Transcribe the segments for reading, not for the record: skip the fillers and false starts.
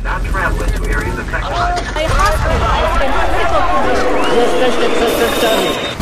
Jesteście przestępcami.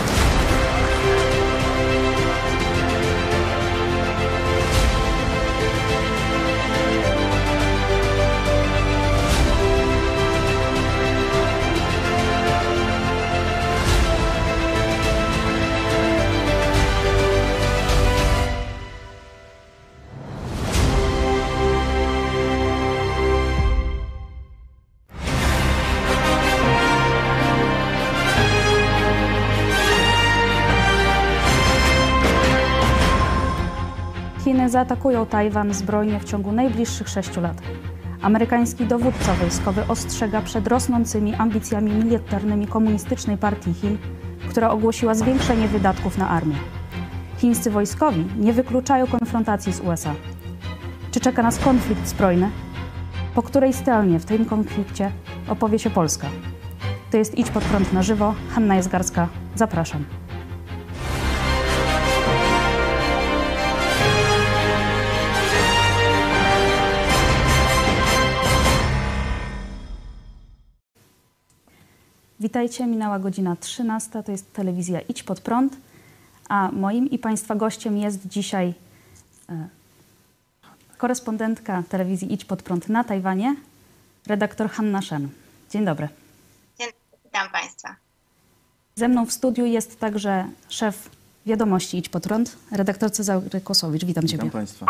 Chiny zaatakują Tajwan zbrojnie w ciągu najbliższych 6 lat. Amerykański dowódca wojskowy ostrzega przed rosnącymi ambicjami militarnymi Komunistycznej Partii Chin, która ogłosiła zwiększenie wydatków na armię. Chińscy wojskowi nie wykluczają konfrontacji z USA. Czy czeka nas konflikt zbrojny? Po której stronie w tym konflikcie opowie się Polska? To jest Idź Pod Prąd na żywo. Hanna Jezgarska. Zapraszam. Witajcie, minęła godzina 13, to jest telewizja Idź Pod Prąd, a moim i Państwa gościem jest dzisiaj korespondentka telewizji Idź Pod Prąd na Tajwanie, redaktor Hanna Shen. Dzień dobry. Dzień dobry, witam Państwa. Ze mną w studiu jest także szef Wiadomości Idź Pod Prąd, redaktor Cezary Kłosowicz. Witam Ciebie. Witam Państwa.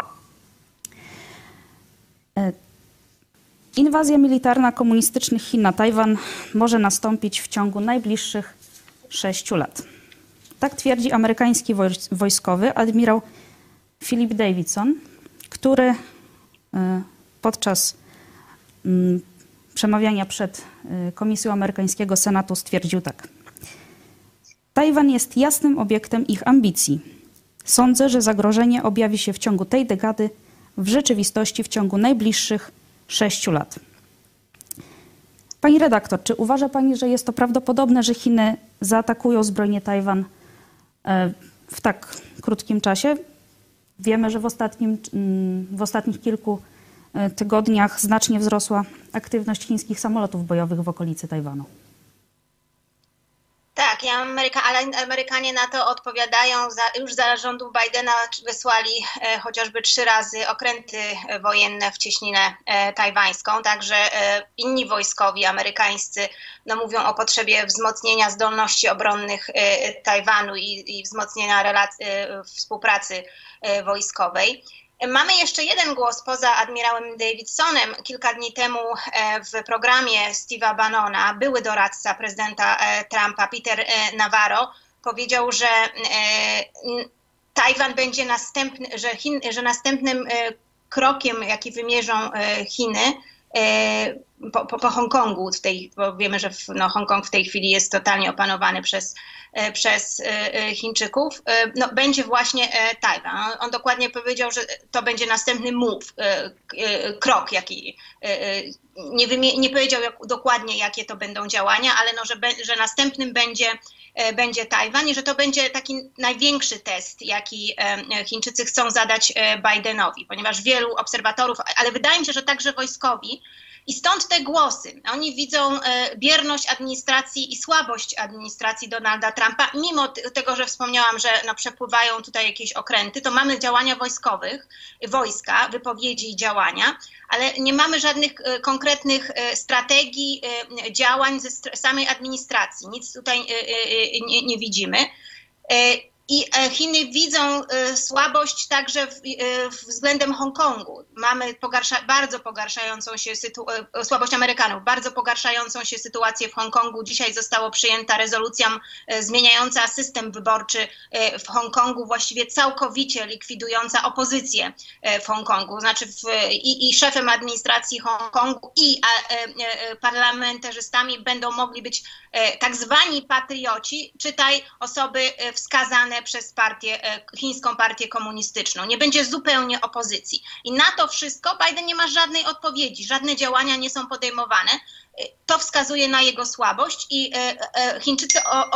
Inwazja militarna komunistycznych Chin na Tajwan może nastąpić w ciągu najbliższych 6 lat. Tak twierdzi amerykański wojskowy admirał Philip Davidson, który podczas przemawiania przed Komisją Amerykańskiego Senatu stwierdził tak. Tajwan jest jasnym obiektem ich ambicji. Sądzę, że zagrożenie objawi się w ciągu tej dekady, w rzeczywistości w ciągu najbliższych 6 lat. Pani redaktor, czy uważa Pani, że jest to prawdopodobne, że Chiny zaatakują zbrojnie Tajwan w tak krótkim czasie? Wiemy, że w ostatnich kilku tygodniach znacznie wzrosła aktywność chińskich samolotów bojowych w okolicy Tajwanu. Tak, ale Amerykanie na to odpowiadają. Już za rządów Bidena wysłali chociażby 3 razy okręty wojenne w cieśninę tajwańską. Także inni wojskowi amerykańscy mówią o potrzebie wzmocnienia zdolności obronnych Tajwanu i wzmocnienia współpracy wojskowej. Mamy jeszcze jeden głos poza admirałem Davidsonem. Kilka dni temu w programie Steve'a Bannona były doradca prezydenta Trumpa, Peter Navarro, powiedział, że Tajwan będzie że następnym krokiem, jaki wymierzą Chiny po Hongkongu, bo wiemy, że Hongkong w tej chwili jest totalnie opanowany przez Chińczyków, będzie właśnie Tajwan. On dokładnie powiedział, że to będzie następny krok, jaki nie powiedział dokładnie, jakie to będą działania, ale że następnym będzie Tajwan i że to będzie taki największy test, jaki Chińczycy chcą zadać Bidenowi, ponieważ wielu obserwatorów, ale wydaje mi się, że także wojskowi, i stąd te głosy. Oni widzą bierność administracji i słabość administracji Donalda Trumpa. Mimo tego, że wspomniałam, że przepływają tutaj jakieś okręty, to mamy działania wojska, wypowiedzi i działania, ale nie mamy żadnych konkretnych strategii, działań ze samej administracji. Nic tutaj nie widzimy. I Chiny widzą słabość także względem Hongkongu. Mamy bardzo pogarszającą się słabość Amerykanów, bardzo pogarszającą się sytuację w Hongkongu. Dzisiaj została przyjęta rezolucja zmieniająca system wyborczy w Hongkongu, właściwie całkowicie likwidująca opozycję w Hongkongu. Znaczy i szefem administracji Hongkongu i parlamentarzystami będą mogli być tak zwani patrioci, czytaj osoby wskazane przez chińską partię komunistyczną. Nie będzie zupełnie opozycji. I na to wszystko Biden nie ma żadnej odpowiedzi, żadne działania nie są podejmowane. To wskazuje na jego słabość i Chińczycy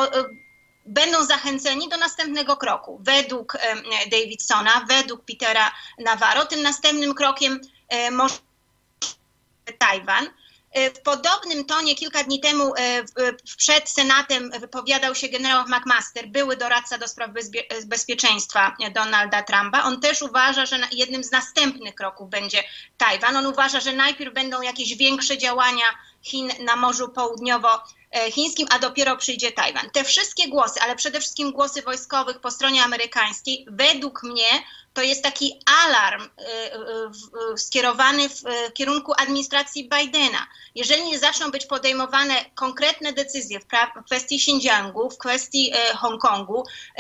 będą zachęceni do następnego kroku. Według Davidsona, według Petera Navarro, tym następnym krokiem może Tajwan. W podobnym tonie kilka dni temu przed Senatem wypowiadał się generał McMaster, były doradca do spraw bezpieczeństwa Donalda Trumpa. On też uważa, że jednym z następnych kroków będzie Tajwan. On uważa, że najpierw będą jakieś większe działania Chin na Morzu Południowochińskim, a dopiero przyjdzie Tajwan. Te wszystkie głosy, ale przede wszystkim głosy wojskowych po stronie amerykańskiej, według mnie to jest taki alarm skierowany w kierunku administracji Bidena. Jeżeli nie zaczną być podejmowane konkretne decyzje w kwestii Xinjiangu, w kwestii Hongkongu,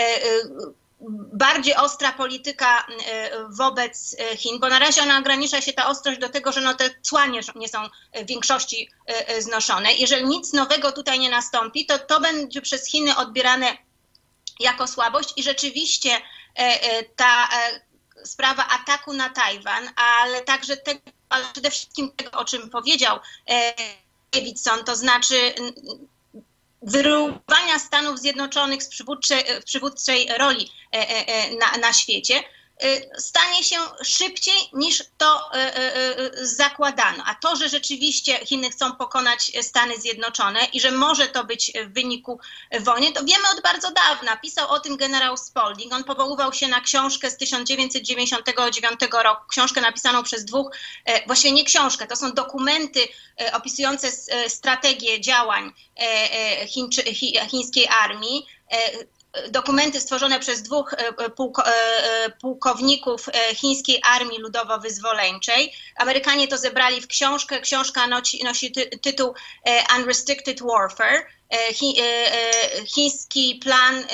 bardziej ostra polityka wobec Chin, bo na razie ona ogranicza się, ta ostrość, do tego, że no te cła nie są w większości znoszone. Jeżeli nic nowego tutaj nie nastąpi, to będzie przez Chiny odbierane jako słabość i rzeczywiście ta sprawa ataku na Tajwan, ale także ale przede wszystkim tego, o czym powiedział Davidson, to znaczy wyrównania Stanów Zjednoczonych z przywódczej roli na świecie, stanie się szybciej niż to zakładano. A to, że rzeczywiście Chiny chcą pokonać Stany Zjednoczone i że może to być w wyniku wojny, to wiemy od bardzo dawna. Pisał o tym generał Spalding. On powoływał się na książkę z 1999 roku, książkę napisaną przez właściwie nie książkę, to są dokumenty opisujące strategię działań chińskiej armii, dokumenty stworzone przez dwóch pułkowników chińskiej armii ludowo-wyzwoleńczej. Amerykanie to zebrali w książkę. Książka nosi tytuł Unrestricted Warfare, chiński plan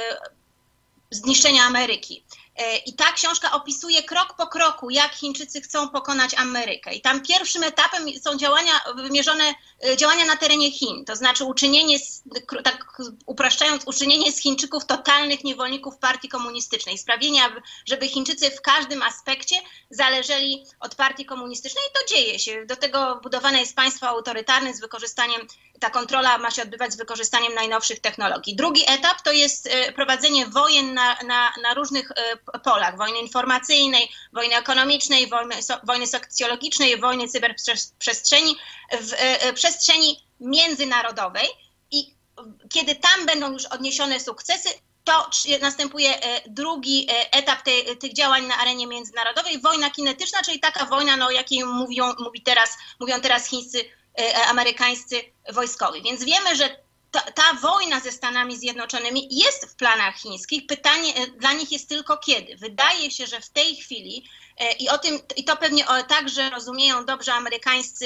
zniszczenia Ameryki. I ta książka opisuje krok po kroku, jak Chińczycy chcą pokonać Amerykę. I tam pierwszym etapem są działania na terenie Chin, to znaczy uczynienie, tak upraszczając, uczynienie z Chińczyków totalnych niewolników partii komunistycznej. Sprawienie, żeby Chińczycy w każdym aspekcie zależeli od partii komunistycznej. I to dzieje się. Do tego budowane jest państwo autorytarne z wykorzystaniem, ta kontrola ma się odbywać z wykorzystaniem najnowszych technologii. Drugi etap to jest prowadzenie wojen na różnych polach. Wojny informacyjnej, wojny ekonomicznej, wojny socjologicznej, wojny cyberprzestrzeni, w przestrzeni międzynarodowej. I kiedy tam będą już odniesione sukcesy, to następuje drugi etap tych działań na arenie międzynarodowej. Wojna kinetyczna, czyli taka wojna, o jakiej mówią teraz chińscy, amerykańscy wojskowi. Więc wiemy, że ta wojna ze Stanami Zjednoczonymi jest w planach chińskich. Pytanie dla nich jest tylko kiedy. Wydaje się, że w tej chwili, i to pewnie także rozumieją dobrze amerykańscy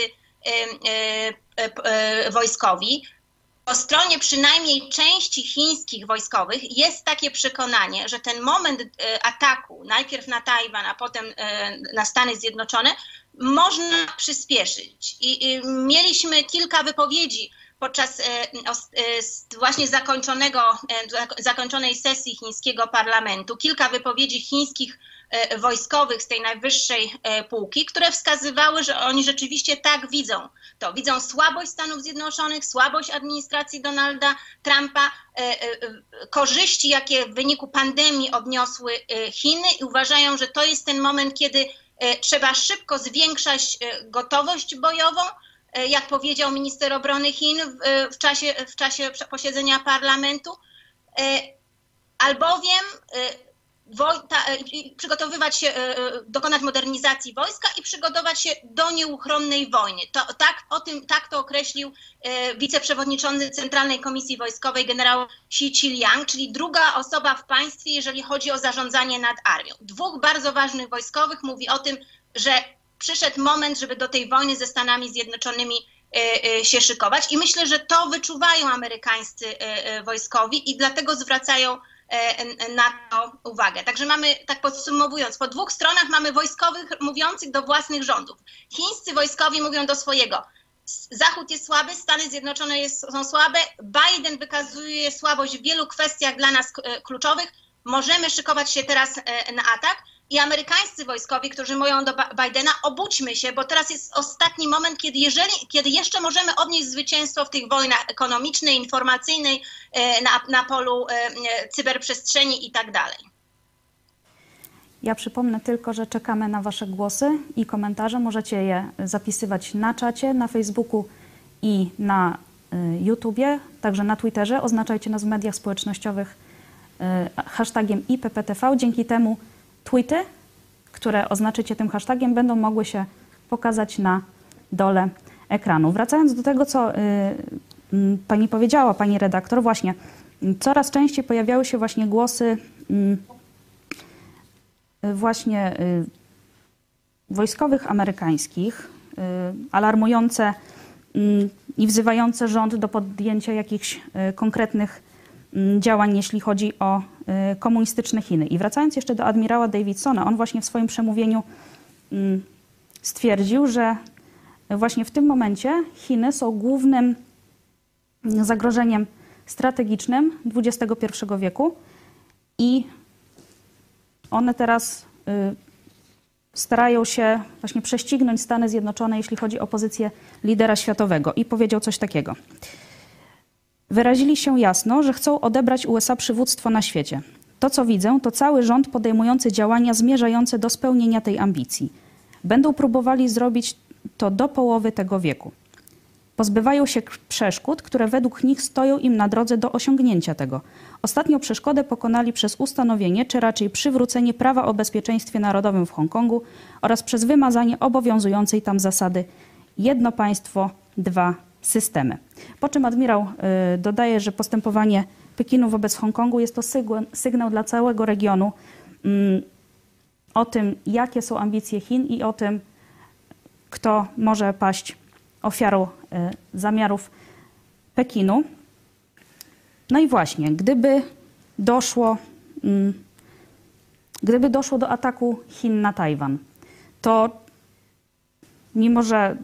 wojskowi, po stronie przynajmniej części chińskich wojskowych jest takie przekonanie, że ten moment ataku, najpierw na Tajwan, a potem na Stany Zjednoczone, można przyspieszyć. I mieliśmy kilka wypowiedzi podczas właśnie zakończonej sesji chińskiego parlamentu, kilka wypowiedzi chińskich wojskowych z tej najwyższej półki, które wskazywały, że oni rzeczywiście tak widzą to. Widzą słabość Stanów Zjednoczonych, słabość administracji Donalda Trumpa, korzyści, jakie w wyniku pandemii odniosły Chiny i uważają, że to jest ten moment, kiedy trzeba szybko zwiększać gotowość bojową, jak powiedział minister obrony Chin w czasie posiedzenia parlamentu, albowiem przygotowywać się, dokonać modernizacji wojska i przygotować się do nieuchronnej wojny. Tak to określił wiceprzewodniczący Centralnej Komisji Wojskowej generał Xi Jinping, czyli druga osoba w państwie, jeżeli chodzi o zarządzanie nad armią. Dwóch bardzo ważnych wojskowych mówi o tym, że przyszedł moment, żeby do tej wojny ze Stanami Zjednoczonymi się szykować i myślę, że to wyczuwają amerykańscy wojskowi i dlatego zwracają na to uwagę. Także mamy, tak podsumowując, po dwóch stronach mamy wojskowych mówiących do własnych rządów. Chińscy wojskowi mówią do swojego: Zachód jest słaby, Stany Zjednoczone są słabe, Biden wykazuje słabość w wielu kwestiach dla nas kluczowych, możemy szykować się teraz na atak. I amerykańscy wojskowi, którzy mówią do Bidena: obudźmy się, bo teraz jest ostatni moment, kiedy jeszcze możemy odnieść zwycięstwo w tych wojnach ekonomicznej, informacyjnej, na polu cyberprzestrzeni i tak dalej. Ja przypomnę tylko, że czekamy na Wasze głosy i komentarze. Możecie je zapisywać na czacie, na Facebooku i na YouTubie, także na Twitterze. Oznaczajcie nas w mediach społecznościowych hashtagiem IPPTV. Dzięki temu tweety, które oznaczycie tym hashtagiem, będą mogły się pokazać na dole ekranu. Wracając do tego, co pani powiedziała, pani redaktor, właśnie coraz częściej pojawiały się właśnie głosy wojskowych amerykańskich, alarmujące i wzywające rząd do podjęcia jakichś konkretnych działań, jeśli chodzi o komunistyczne Chiny. I wracając jeszcze do admirała Davidsona, on właśnie w swoim przemówieniu stwierdził, że właśnie w tym momencie Chiny są głównym zagrożeniem strategicznym XXI wieku i one teraz starają się właśnie prześcignąć Stany Zjednoczone, jeśli chodzi o pozycję lidera światowego. I powiedział coś takiego. Wyrazili się jasno, że chcą odebrać USA przywództwo na świecie. To, co widzę, to cały rząd podejmujący działania zmierzające do spełnienia tej ambicji. Będą próbowali zrobić to do połowy tego wieku. Pozbywają się przeszkód, które według nich stoją im na drodze do osiągnięcia tego. Ostatnią przeszkodę pokonali przez ustanowienie, czy raczej przywrócenie prawa o bezpieczeństwie narodowym w Hongkongu oraz przez wymazanie obowiązującej tam zasady jedno państwo, dwa systemy. Po czym admirał dodaje, że postępowanie Pekinu wobec Hongkongu jest to sygnał dla całego regionu o tym, jakie są ambicje Chin i o tym, kto może paść ofiarą zamiarów Pekinu. No i właśnie, gdyby doszło do ataku Chin na Tajwan, to mimo że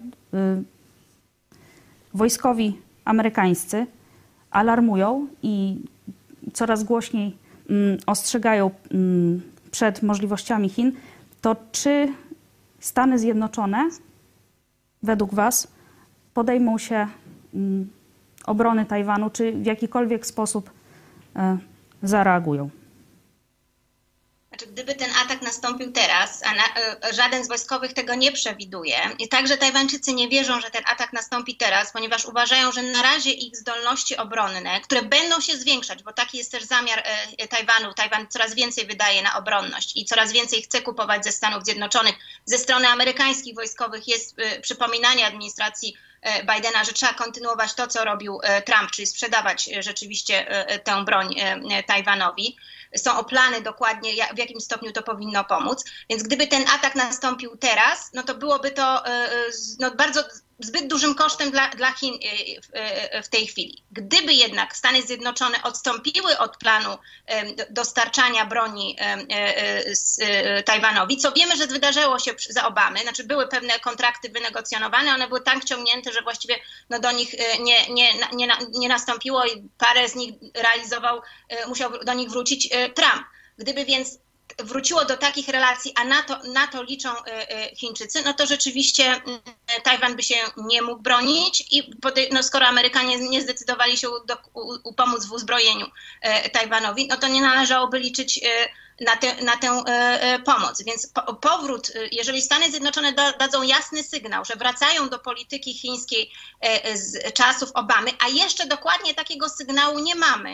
wojskowi amerykańscy alarmują i coraz głośniej ostrzegają przed możliwościami Chin, to czy Stany Zjednoczone według Was podejmą się obrony Tajwanu, czy w jakikolwiek sposób zareagują? Znaczy, gdyby ten atak nastąpił teraz, a żaden z wojskowych tego nie przewiduje, i także Tajwańczycy nie wierzą, że ten atak nastąpi teraz, ponieważ uważają, że na razie ich zdolności obronne, które będą się zwiększać, bo taki jest też zamiar Tajwanu. Tajwan coraz więcej wydaje na obronność i coraz więcej chce kupować ze Stanów Zjednoczonych. Ze strony amerykańskich wojskowych jest przypominanie administracji Bidena, że trzeba kontynuować to, co robił Trump, czyli sprzedawać rzeczywiście tę broń Tajwanowi. Są plany dokładnie, w jakim stopniu to powinno pomóc. Więc gdyby ten atak nastąpił teraz, no to byłoby to bardzo zbyt dużym kosztem dla Chin w tej chwili. Gdyby jednak Stany Zjednoczone odstąpiły od planu dostarczania broni Tajwanowi, co wiemy, że wydarzyło się za Obamy, znaczy były pewne kontrakty wynegocjonowane, one były tak ciągnięte, że właściwie do nich nie nastąpiło i parę z nich musiał do nich wrócić Trump. Gdyby więc wróciło do takich relacji, a na to liczą Chińczycy, no to rzeczywiście Tajwan by się nie mógł bronić i skoro Amerykanie nie zdecydowali się pomóc w uzbrojeniu Tajwanowi, no to nie należałoby liczyć na tę pomoc. Więc powrót, jeżeli Stany Zjednoczone dadzą jasny sygnał, że wracają do polityki chińskiej z czasów Obamy, a jeszcze dokładnie takiego sygnału nie mamy,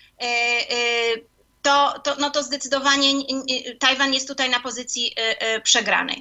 to zdecydowanie Tajwan jest tutaj na pozycji przegranej.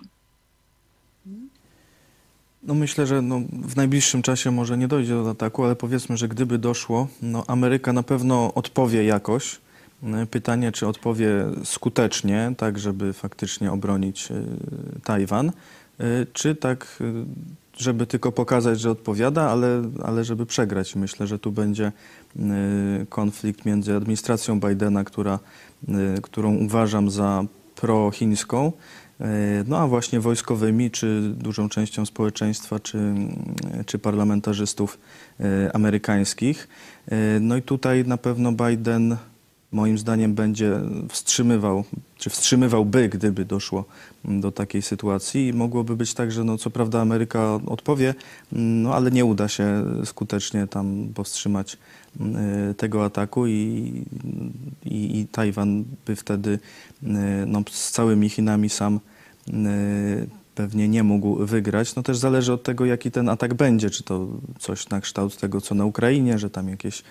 No myślę, że w najbliższym czasie może nie dojdzie do ataku, ale powiedzmy, że gdyby doszło, Ameryka na pewno odpowie jakoś. Pytanie, czy odpowie skutecznie, tak żeby faktycznie obronić Tajwan, czy tak, żeby tylko pokazać, że odpowiada, ale żeby przegrać. Myślę, że tu będzie konflikt między administracją Bidena, którą uważam za prochińską, no a właśnie wojskowymi, czy dużą częścią społeczeństwa, czy parlamentarzystów amerykańskich. No i tutaj na pewno Biden moim zdaniem będzie wstrzymywał, czy wstrzymywałby, gdyby doszło do takiej sytuacji. I mogłoby być tak, że no, co prawda Ameryka odpowie, no, ale nie uda się skutecznie tam powstrzymać tego ataku i Tajwan by wtedy no, z całymi Chinami sam pewnie nie mógł wygrać. No też zależy od tego, jaki ten atak będzie. Czy to coś na kształt tego, co na Ukrainie, że tam jakieś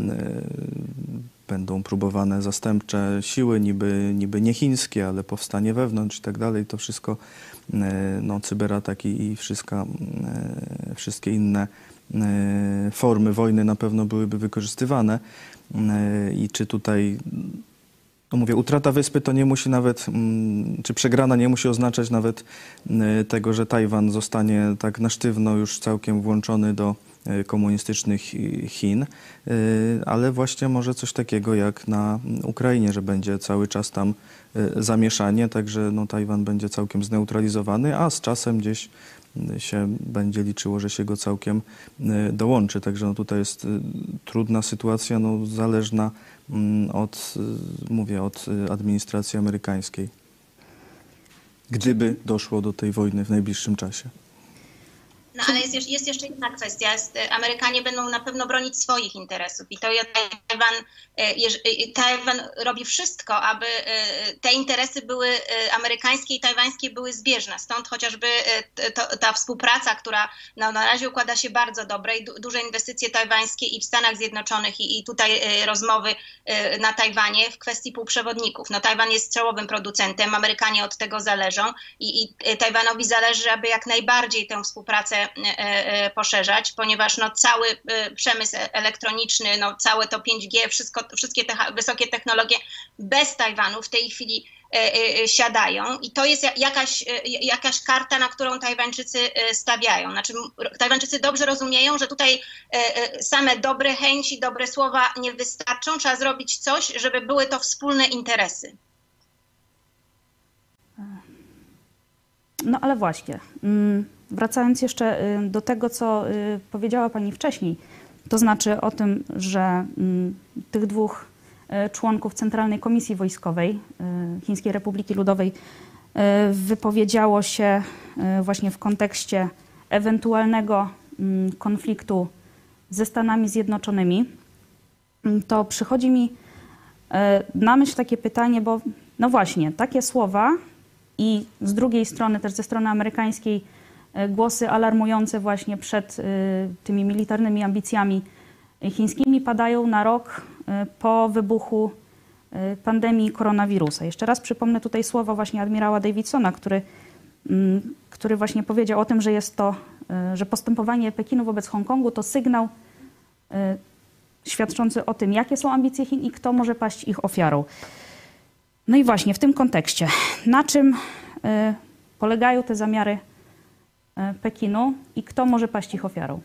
będą próbowane zastępcze siły, niby nie chińskie, ale powstanie wewnątrz i tak dalej. To wszystko, no, cyberataki i wszystkie inne formy wojny na pewno byłyby wykorzystywane. I czy tutaj, no mówię, utrata wyspy to nie musi nawet, czy przegrana nie musi oznaczać nawet tego, że Tajwan zostanie tak na sztywno już całkiem włączony do komunistycznych Chin, ale właśnie może coś takiego jak na Ukrainie, że będzie cały czas tam zamieszanie, także no, Tajwan będzie całkiem zneutralizowany, a z czasem gdzieś się będzie liczyło, że się go całkiem dołączy. Także no, tutaj jest trudna sytuacja, no, zależna od administracji amerykańskiej. Gdyby doszło do tej wojny w najbliższym czasie. No ale jest jeszcze inna kwestia. Amerykanie będą na pewno bronić swoich interesów i to Tajwan robi wszystko, aby te interesy były amerykańskie i tajwańskie były zbieżne. Stąd chociażby ta współpraca, która no, na razie układa się bardzo dobre i duże inwestycje tajwańskie i w Stanach Zjednoczonych i tutaj rozmowy na Tajwanie w kwestii półprzewodników. No, Tajwan jest czołowym producentem, Amerykanie od tego zależą i Tajwanowi zależy, aby jak najbardziej tę współpracę poszerzać, ponieważ no, cały przemysł elektroniczny, no, całe to 5G, wszystkie te wysokie technologie bez Tajwanu w tej chwili siadają i to jest jakaś karta, na którą Tajwańczycy stawiają. Znaczy, Tajwańczycy dobrze rozumieją, że tutaj same dobre chęci, dobre słowa nie wystarczą, trzeba zrobić coś, żeby były to wspólne interesy. No ale właśnie, wracając jeszcze do tego, co powiedziała Pani wcześniej, to znaczy o tym, że tych dwóch członków Centralnej Komisji Wojskowej Chińskiej Republiki Ludowej wypowiedziało się właśnie w kontekście ewentualnego konfliktu ze Stanami Zjednoczonymi, to przychodzi mi na myśl takie pytanie, bo no właśnie, takie słowa i z drugiej strony też ze strony amerykańskiej głosy alarmujące właśnie przed tymi militarnymi ambicjami chińskimi padają na rok po wybuchu pandemii koronawirusa. Jeszcze raz przypomnę tutaj słowa właśnie admirała Davidsona, który właśnie powiedział o tym, że jest to, że postępowanie Pekinu wobec Hongkongu to sygnał świadczący o tym, jakie są ambicje Chin i kto może paść ich ofiarą. No i właśnie w tym kontekście, na czym polegają te zamiary Pekinu i kto może paść ich ofiarą?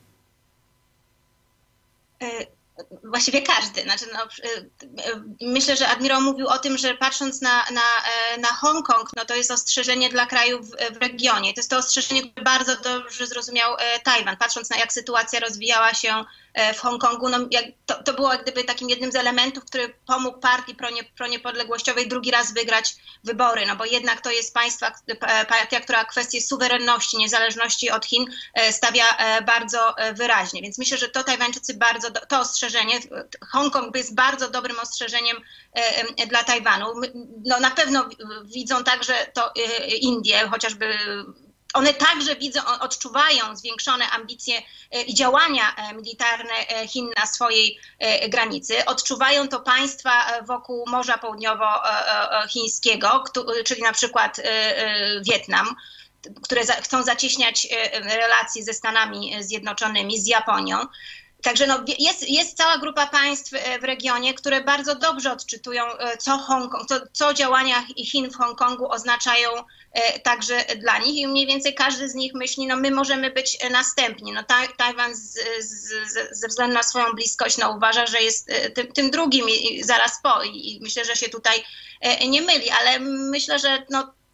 Właściwie każdy. Znaczy, no, myślę, że admirał mówił o tym, że patrząc na Hongkong, no to jest ostrzeżenie dla krajów w regionie. To jest to ostrzeżenie, które bardzo dobrze zrozumiał Tajwan. Patrząc na jak sytuacja rozwijała się w Hongkongu, no, to było jak gdyby takim jednym z elementów, który pomógł partii proniepodległościowej drugi raz wygrać wybory, no bo jednak to jest partia, która kwestię suwerenności, niezależności od Chin stawia bardzo wyraźnie. Więc myślę, że to Tajwańczycy to ostrzeżenie, Hongkong jest bardzo dobrym ostrzeżeniem dla Tajwanu. No, na pewno widzą także to Indie, chociażby one także odczuwają zwiększone ambicje i działania militarne Chin na swojej granicy. Odczuwają to państwa wokół Morza Południowochińskiego, czyli na przykład Wietnam, które chcą zacieśniać relacje ze Stanami Zjednoczonymi, z Japonią. Także no, jest cała grupa państw w regionie, które bardzo dobrze odczytują, co działania Chin w Hongkongu oznaczają także dla nich i mniej więcej każdy z nich myśli, no my możemy być następni. No, Tajwan ze względu na swoją bliskość no, uważa, że jest tym drugim zaraz po i myślę, że się tutaj nie myli, ale myślę, że no,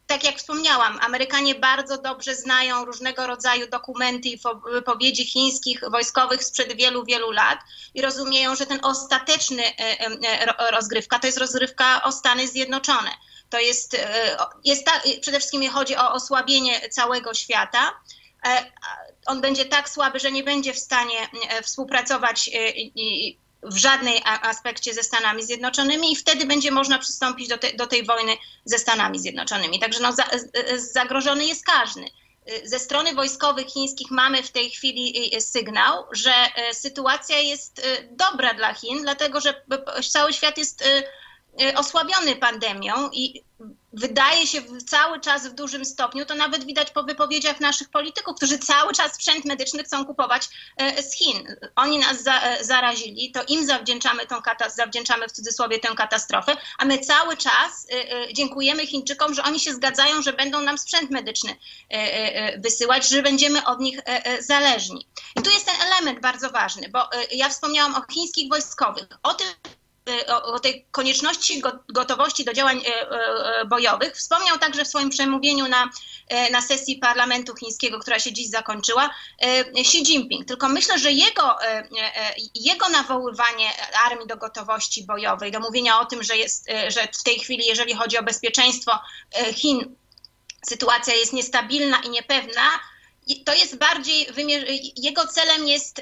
tak jak wspomniałam, Amerykanie bardzo dobrze znają różnego rodzaju dokumenty i wypowiedzi chińskich wojskowych sprzed wielu, wielu lat i rozumieją, że ten ostateczny rozgrywka to jest rozgrywka o Stany Zjednoczone. To przede wszystkim chodzi o osłabienie całego świata. On będzie tak słaby, że nie będzie w stanie współpracować w żadnej aspekcie ze Stanami Zjednoczonymi i wtedy będzie można przystąpić do tej wojny ze Stanami Zjednoczonymi. Także zagrożony jest każdy. Ze strony wojskowych chińskich mamy w tej chwili sygnał, że sytuacja jest dobra dla Chin, dlatego że cały świat jest osłabiony pandemią i wydaje się cały czas w dużym stopniu, to nawet widać po wypowiedziach naszych polityków, którzy cały czas sprzęt medyczny chcą kupować z Chin. Oni nas zarazili, to im zawdzięczamy w cudzysłowie tę katastrofę, a my cały czas dziękujemy Chińczykom, że oni się zgadzają, że będą nam sprzęt medyczny wysyłać, że będziemy od nich zależni. I tu jest ten element bardzo ważny, bo ja wspomniałam o chińskich wojskowych, o tej konieczności gotowości do działań bojowych. Wspomniał także w swoim przemówieniu na sesji parlamentu chińskiego, która się dziś zakończyła, Xi Jinping. Tylko myślę, że jego nawoływanie armii do gotowości bojowej, do mówienia o tym, że w tej chwili, jeżeli chodzi o bezpieczeństwo Chin, sytuacja jest niestabilna i niepewna, to jest jego celem jest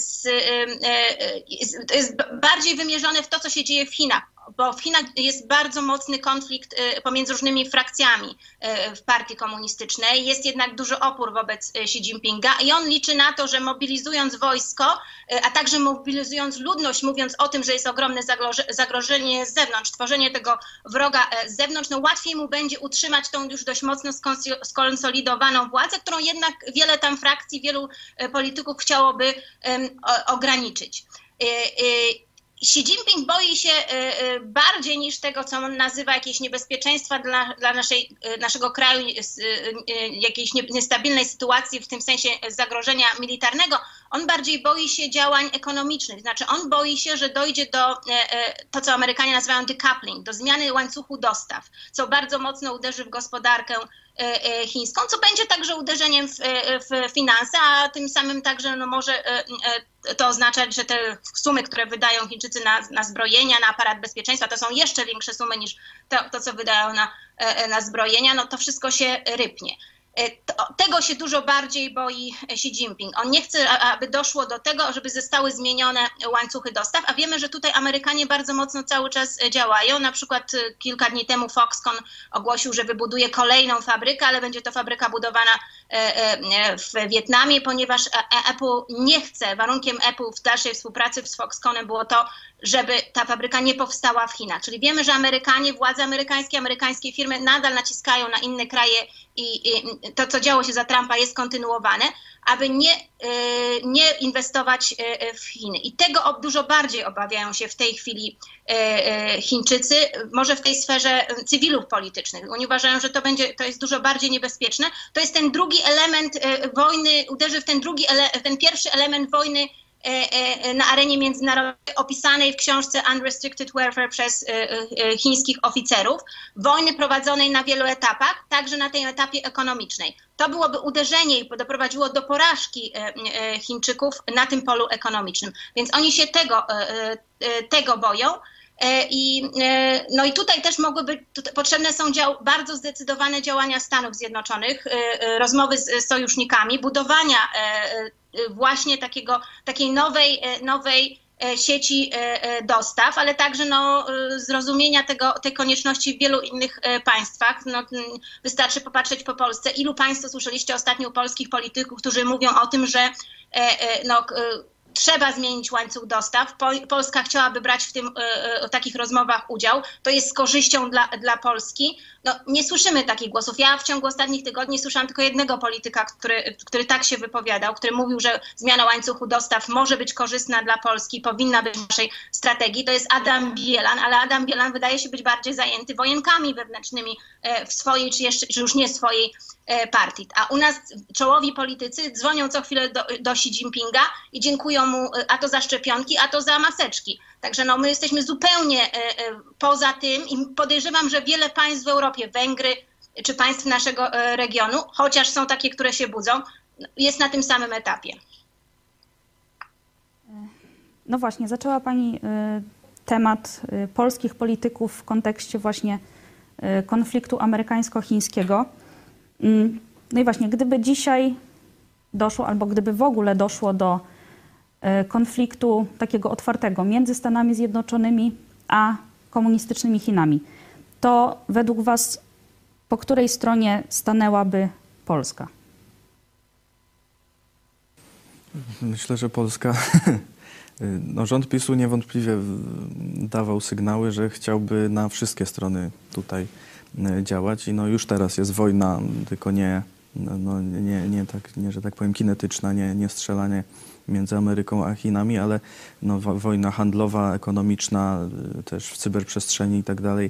bardziej wymierzone w to, co się dzieje w Chinach, bo w Chinach jest bardzo mocny konflikt pomiędzy różnymi frakcjami w partii komunistycznej. Jest jednak duży opór wobec Xi Jinpinga i on liczy na to, że mobilizując wojsko, a także mobilizując ludność, mówiąc o tym, że jest ogromne zagrożenie z zewnątrz, tworzenie tego wroga z zewnątrz, no łatwiej mu będzie utrzymać tą już dość mocno skonsolidowaną władzę, którą jednak wiele tam frakcji, wielu polityków chciałoby ograniczyć. Xi Jinping boi się bardziej niż tego, co on nazywa jakieś niebezpieczeństwa dla naszego kraju, jakiejś niestabilnej sytuacji, w tym sensie zagrożenia militarnego. On bardziej boi się działań ekonomicznych. Znaczy on boi się, że dojdzie do to, co Amerykanie nazywają decoupling, do zmiany łańcuchu dostaw, co bardzo mocno uderzy w gospodarkę chińską, co będzie także uderzeniem w finanse, a tym samym także może to oznaczać, że te sumy, które wydają Chińczycy na zbrojenia, na aparat bezpieczeństwa, to są jeszcze większe sumy niż to co wydają na zbrojenia, no to wszystko się rypnie. Tego się dużo bardziej boi Xi Jinping. On nie chce, aby doszło do tego, żeby zostały zmienione łańcuchy dostaw, a wiemy, że tutaj Amerykanie bardzo mocno cały czas działają. Na przykład kilka dni temu Foxconn ogłosił, że wybuduje kolejną fabrykę, ale będzie to fabryka budowana w Wietnamie, ponieważ Apple nie chce, warunkiem Apple w dalszej współpracy z Foxconnem było to, żeby ta fabryka nie powstała w Chinach. Czyli wiemy, że władze amerykańskie firmy nadal naciskają na inne kraje i to, co działo się za Trumpa, jest kontynuowane, aby nie inwestować w Chiny. I tego dużo bardziej obawiają się w tej chwili Chińczycy, może w tej sferze cywilów politycznych. Oni uważają, że to jest dużo bardziej niebezpieczne. To jest ten drugi element wojny, uderzy w ten pierwszy element wojny na arenie międzynarodowej opisanej w książce Unrestricted Warfare przez chińskich oficerów, wojny prowadzonej na wielu etapach, także na tej etapie ekonomicznej. To byłoby uderzenie i doprowadziło do porażki Chińczyków na tym polu ekonomicznym. Więc oni się tego boją. I tutaj też potrzebne są bardzo zdecydowane działania Stanów Zjednoczonych, rozmowy z sojusznikami, budowania właśnie takiej nowej sieci dostaw, ale także zrozumienia tej konieczności w wielu innych państwach. Wystarczy popatrzeć po Polsce. Ilu państwo słyszeliście ostatnio polskich polityków, którzy mówią o tym, że trzeba zmienić łańcuch dostaw. Polska chciałaby brać w takich rozmowach udział. To jest z korzyścią dla Polski. Nie słyszymy takich głosów. Ja w ciągu ostatnich tygodni słyszałam tylko jednego polityka, który tak się wypowiadał, który mówił, że zmiana łańcuchu dostaw może być korzystna dla Polski, powinna być w naszej strategii. To jest Adam Bielan, ale Adam Bielan wydaje się być bardziej zajęty wojenkami wewnętrznymi w swojej, czy już nie swojej partii. A u nas czołowi politycy dzwonią co chwilę do Xi Jinpinga i dziękują mu a to za szczepionki, a to za maseczki. Także my jesteśmy zupełnie poza tym i podejrzewam, że wiele państw w Europie, Węgry, czy państw naszego regionu, chociaż są takie, które się budzą, jest na tym samym etapie. No właśnie, zaczęła Pani temat polskich polityków w kontekście właśnie konfliktu amerykańsko-chińskiego. No i właśnie, gdyby dzisiaj doszło, albo gdyby w ogóle doszło do konfliktu takiego otwartego między Stanami Zjednoczonymi a komunistycznymi Chinami, to według Was po której stronie stanęłaby Polska? Myślę, że Polska, no rząd PiS-u niewątpliwie dawał sygnały, że chciałby na wszystkie strony tutaj działać i no już teraz jest wojna, tylko nie że tak powiem kinetyczna, nie strzelanie między Ameryką a Chinami, ale no, wojna handlowa, ekonomiczna, też w cyberprzestrzeni i tak dalej,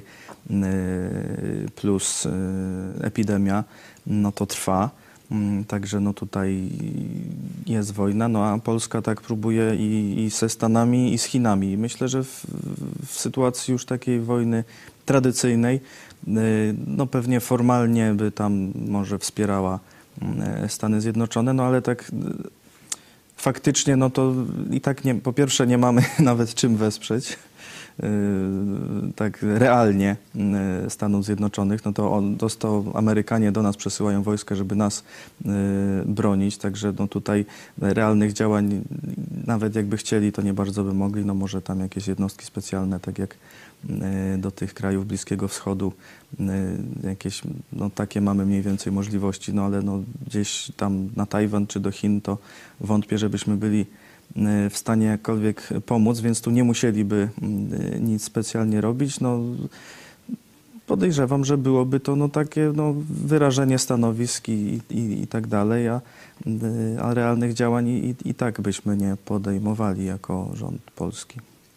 plus epidemia, no to trwa. Także no tutaj jest wojna, no a Polska tak próbuje i ze Stanami, i z Chinami. Myślę, że w sytuacji już takiej wojny tradycyjnej, no pewnie formalnie by tam może wspierała Stany Zjednoczone, no ale tak faktycznie, no to i tak nie, po pierwsze nie mamy nawet czym wesprzeć tak realnie Stanów Zjednoczonych, no to Amerykanie do nas przesyłają wojska, żeby nas bronić, także no tutaj realnych działań, nawet jakby chcieli, to nie bardzo by mogli, no może tam jakieś jednostki specjalne, tak jak do tych krajów Bliskiego Wschodu, jakieś, no takie mamy mniej więcej możliwości, no ale no gdzieś tam na Tajwan czy do Chin, to wątpię, żebyśmy byli w stanie jakkolwiek pomóc, więc tu nie musieliby nic specjalnie robić. No, podejrzewam, że byłoby to no, takie no, wyrażenie stanowisk i tak dalej, a realnych działań i tak byśmy nie podejmowali jako rząd polski.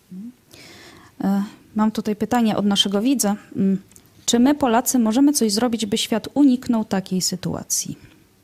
Mam tutaj pytanie od naszego widza. Czy my, Polacy, możemy coś zrobić, by świat uniknął takiej sytuacji?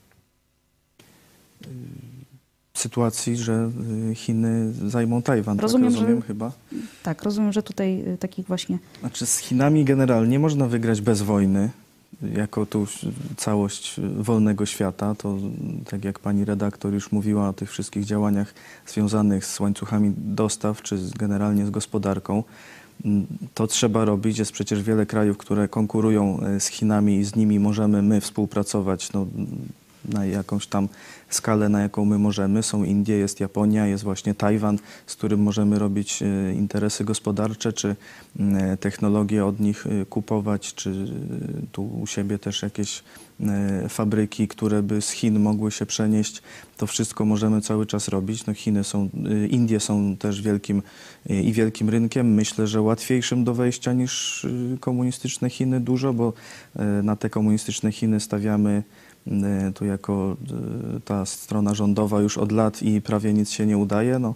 Sytuacji, że Chiny zajmą Tajwan, rozumiem, tak rozumiem chyba? Tak, rozumiem, że tutaj takich właśnie... Znaczy z Chinami generalnie można wygrać bez wojny, jako tu całość wolnego świata. To tak jak pani redaktor już mówiła o tych wszystkich działaniach związanych z łańcuchami dostaw, czy generalnie z gospodarką, to trzeba robić. Jest przecież wiele krajów, które konkurują z Chinami i z nimi możemy my współpracować, no, na jakąś tam skalę, na jaką my możemy. Są Indie, jest Japonia, jest właśnie Tajwan, z którym możemy robić interesy gospodarcze, czy technologie od nich kupować, czy tu u siebie też jakieś fabryki, które by z Chin mogły się przenieść. To wszystko możemy cały czas robić. No Indie są też wielkim rynkiem. Myślę, że łatwiejszym do wejścia niż komunistyczne Chiny dużo, bo na te komunistyczne Chiny stawiamy tu jako ta strona rządowa już od lat i prawie nic się nie udaje. No,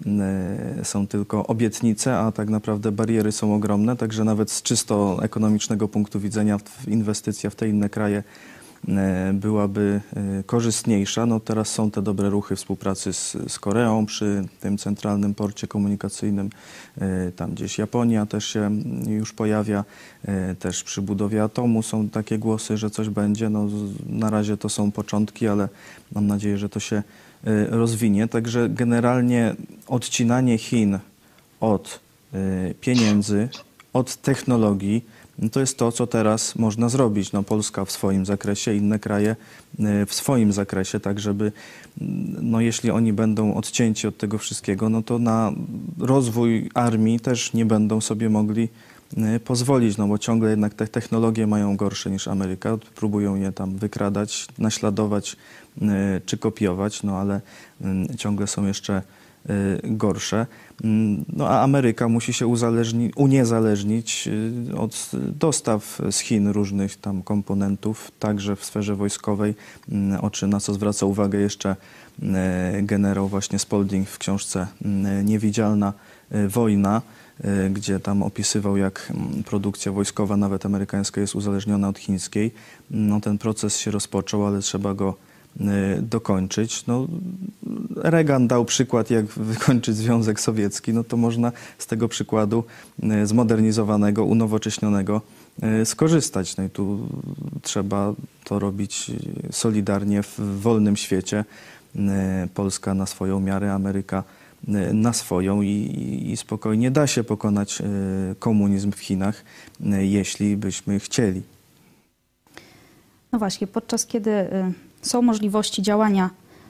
są tylko obietnice, a tak naprawdę bariery są ogromne, także nawet z czysto ekonomicznego punktu widzenia inwestycja w te inne kraje byłaby korzystniejsza. No teraz są te dobre ruchy współpracy z Koreą przy tym centralnym porcie komunikacyjnym. Tam gdzieś Japonia też się już pojawia. Też przy budowie atomu są takie głosy, że coś będzie. No, na razie to są początki, ale mam nadzieję, że to się rozwinie. Także generalnie odcinanie Chin od pieniędzy, od technologii, no to jest to, co teraz można zrobić. No, Polska w swoim zakresie, inne kraje w swoim zakresie, tak żeby, no, jeśli oni będą odcięci od tego wszystkiego, no to na rozwój armii też nie będą sobie mogli pozwolić, no bo ciągle jednak te technologie mają gorsze niż Ameryka, próbują je tam wykradać, naśladować czy kopiować, no ale ciągle są jeszcze gorsze. No a Ameryka musi się uniezależnić od dostaw z Chin różnych tam komponentów, także w sferze wojskowej, na co zwraca uwagę jeszcze generał właśnie Spalding w książce Niewidzialna wojna, gdzie tam opisywał, jak produkcja wojskowa, nawet amerykańska, jest uzależniona od chińskiej. No, ten proces się rozpoczął, ale trzeba go dokończyć. No, Reagan dał przykład, jak wykończyć Związek Sowiecki. No to można z tego przykładu zmodernizowanego, unowocześnionego skorzystać. No i tu trzeba to robić solidarnie w wolnym świecie. Polska na swoją miarę, Ameryka na swoją i spokojnie da się pokonać komunizm w Chinach, jeśli byśmy chcieli. No właśnie, podczas kiedy są możliwości działania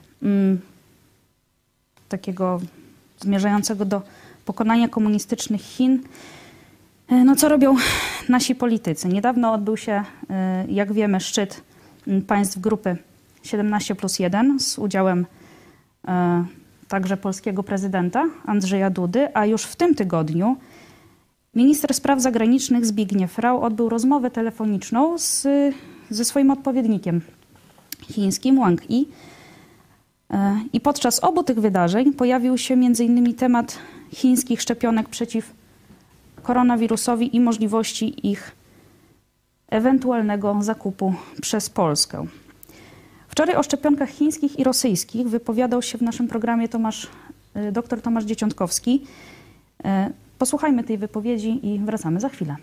takiego zmierzającego do pokonania komunistycznych Chin, no co robią nasi politycy? Niedawno odbył się, jak wiemy, szczyt państw grupy 17+1 z udziałem także polskiego prezydenta Andrzeja Dudy, a już w tym tygodniu minister spraw zagranicznych Zbigniew Rau odbył rozmowę telefoniczną ze swoim odpowiednikiem chińskim Wang Yi. I podczas obu tych wydarzeń pojawił się m.in. temat chińskich szczepionek przeciw koronawirusowi i możliwości ich ewentualnego zakupu przez Polskę. Wczoraj o szczepionkach chińskich i rosyjskich wypowiadał się w naszym programie dr Tomasz Dzieciątkowski. Posłuchajmy tej wypowiedzi i wracamy za chwilę.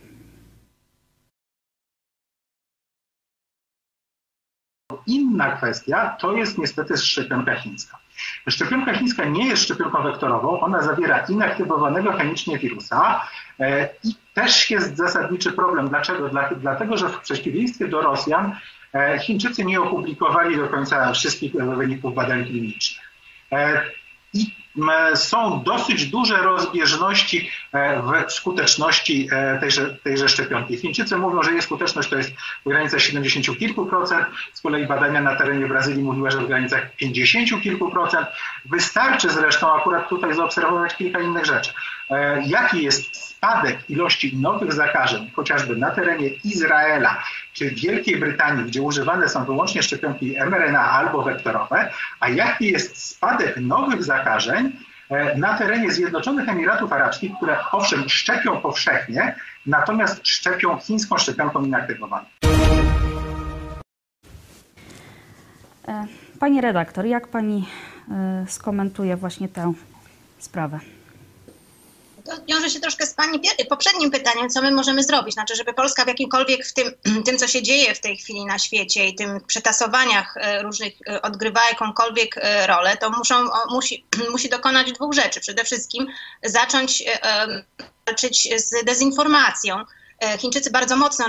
Inna kwestia to jest niestety szczepionka chińska. Szczepionka chińska nie jest szczepionką wektorową, ona zawiera inaktywowanego chemicznie wirusa i też jest zasadniczy problem. Dlaczego? Dlatego, że w przeciwieństwie do Rosjan Chińczycy nie opublikowali do końca wszystkich wyników badań klinicznych. I są dosyć duże rozbieżności w skuteczności tejże szczepionki. Chińczycy mówią, że jej skuteczność to jest w granicach 70 kilku procent, z kolei badania na terenie Brazylii mówiły, że w granicach 50 kilku procent. Wystarczy zresztą akurat tutaj zaobserwować kilka innych rzeczy. Jaki jest spadek ilości nowych zakażeń, chociażby na terenie Izraela czy Wielkiej Brytanii, gdzie używane są wyłącznie szczepionki mRNA albo wektorowe, a jaki jest spadek nowych zakażeń na terenie Zjednoczonych Emiratów Arabskich, które owszem szczepią powszechnie, natomiast szczepią chińską szczepionką inaktywowaną. Pani redaktor, jak pani skomentuje właśnie tę sprawę? To wiąże się troszkę z pani poprzednim pytaniem, co my możemy zrobić. Znaczy, żeby Polska w jakimkolwiek w tym, co się dzieje w tej chwili na świecie i tym przetasowaniach różnych odgrywała jakąkolwiek rolę, to musi dokonać dwóch rzeczy. Przede wszystkim zacząć walczyć z dezinformacją. Chińczycy bardzo mocno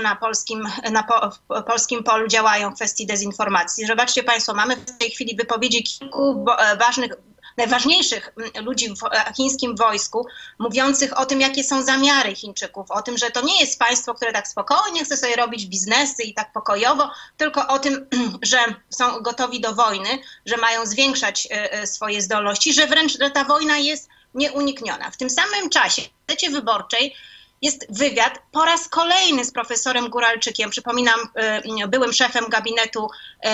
w polskim polu działają w kwestii dezinformacji. Zobaczcie państwo, mamy w tej chwili wypowiedzi kilku najważniejszych ludzi w chińskim wojsku, mówiących o tym, jakie są zamiary Chińczyków, o tym, że to nie jest państwo, które tak spokojnie chce sobie robić biznesy i tak pokojowo, tylko o tym, że są gotowi do wojny, że mają zwiększać swoje zdolności, że wręcz ta wojna jest nieunikniona. W tym samym czasie, w gazecie wyborczej, jest wywiad po raz kolejny z profesorem Góralczykiem, przypominam, byłym szefem gabinetu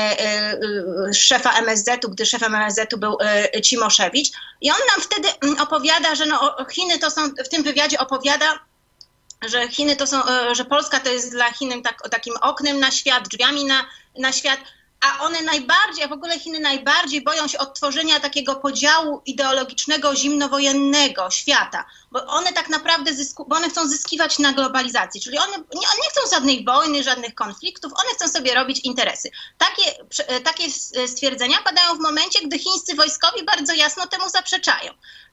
szefa MSZ-u, gdy szefem MSZ-u był Cimoszewicz. I on nam wtedy opowiada, że Chiny to są, w tym wywiadzie opowiada, że Chiny to są, że Polska to jest dla Chin takim oknem na świat, drzwiami na świat. A one najbardziej, a w ogóle Chiny najbardziej boją się odtworzenia takiego podziału ideologicznego, zimnowojennego świata, bo one tak naprawdę bo one chcą zyskiwać na globalizacji, czyli one nie chcą żadnej wojny, żadnych konfliktów, one chcą sobie robić interesy. Takie stwierdzenia padają w momencie, gdy chińscy wojskowi bardzo jasno temu zaprzeczają.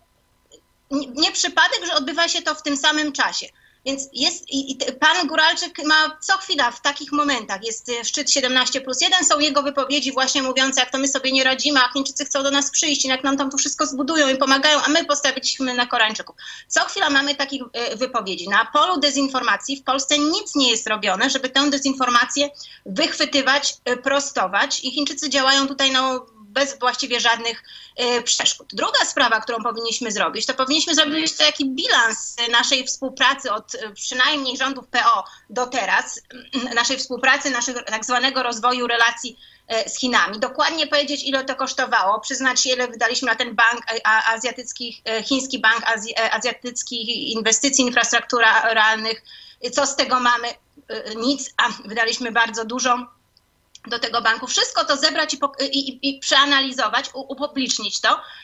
Nie przypadek, że odbywa się to w tym samym czasie. Więc pan Góralczyk ma co chwila w takich momentach, jest szczyt 17+1, są jego wypowiedzi właśnie mówiące, jak to my sobie nie radzimy, a Chińczycy chcą do nas przyjść i jak nam tam tu wszystko zbudują i pomagają, a my postawiliśmy na Koreańczyków. Co chwila mamy takich wypowiedzi. Na polu dezinformacji w Polsce nic nie jest robione, żeby tę dezinformację wychwytywać, prostować i Chińczycy działają tutaj bez właściwie żadnych przeszkód. Druga sprawa, którą powinniśmy zrobić, to powinniśmy zrobić taki bilans naszej współpracy od przynajmniej rządów PO do teraz, naszej współpracy, naszego tak zwanego rozwoju relacji z Chinami. Dokładnie powiedzieć, ile to kosztowało, przyznać, ile wydaliśmy na ten bank azjatycki, chiński bank azjatyckich inwestycji infrastrukturalnych. Co z tego mamy? Nic, a wydaliśmy bardzo dużo do tego banku. Wszystko to zebrać i przeanalizować, upublicznić to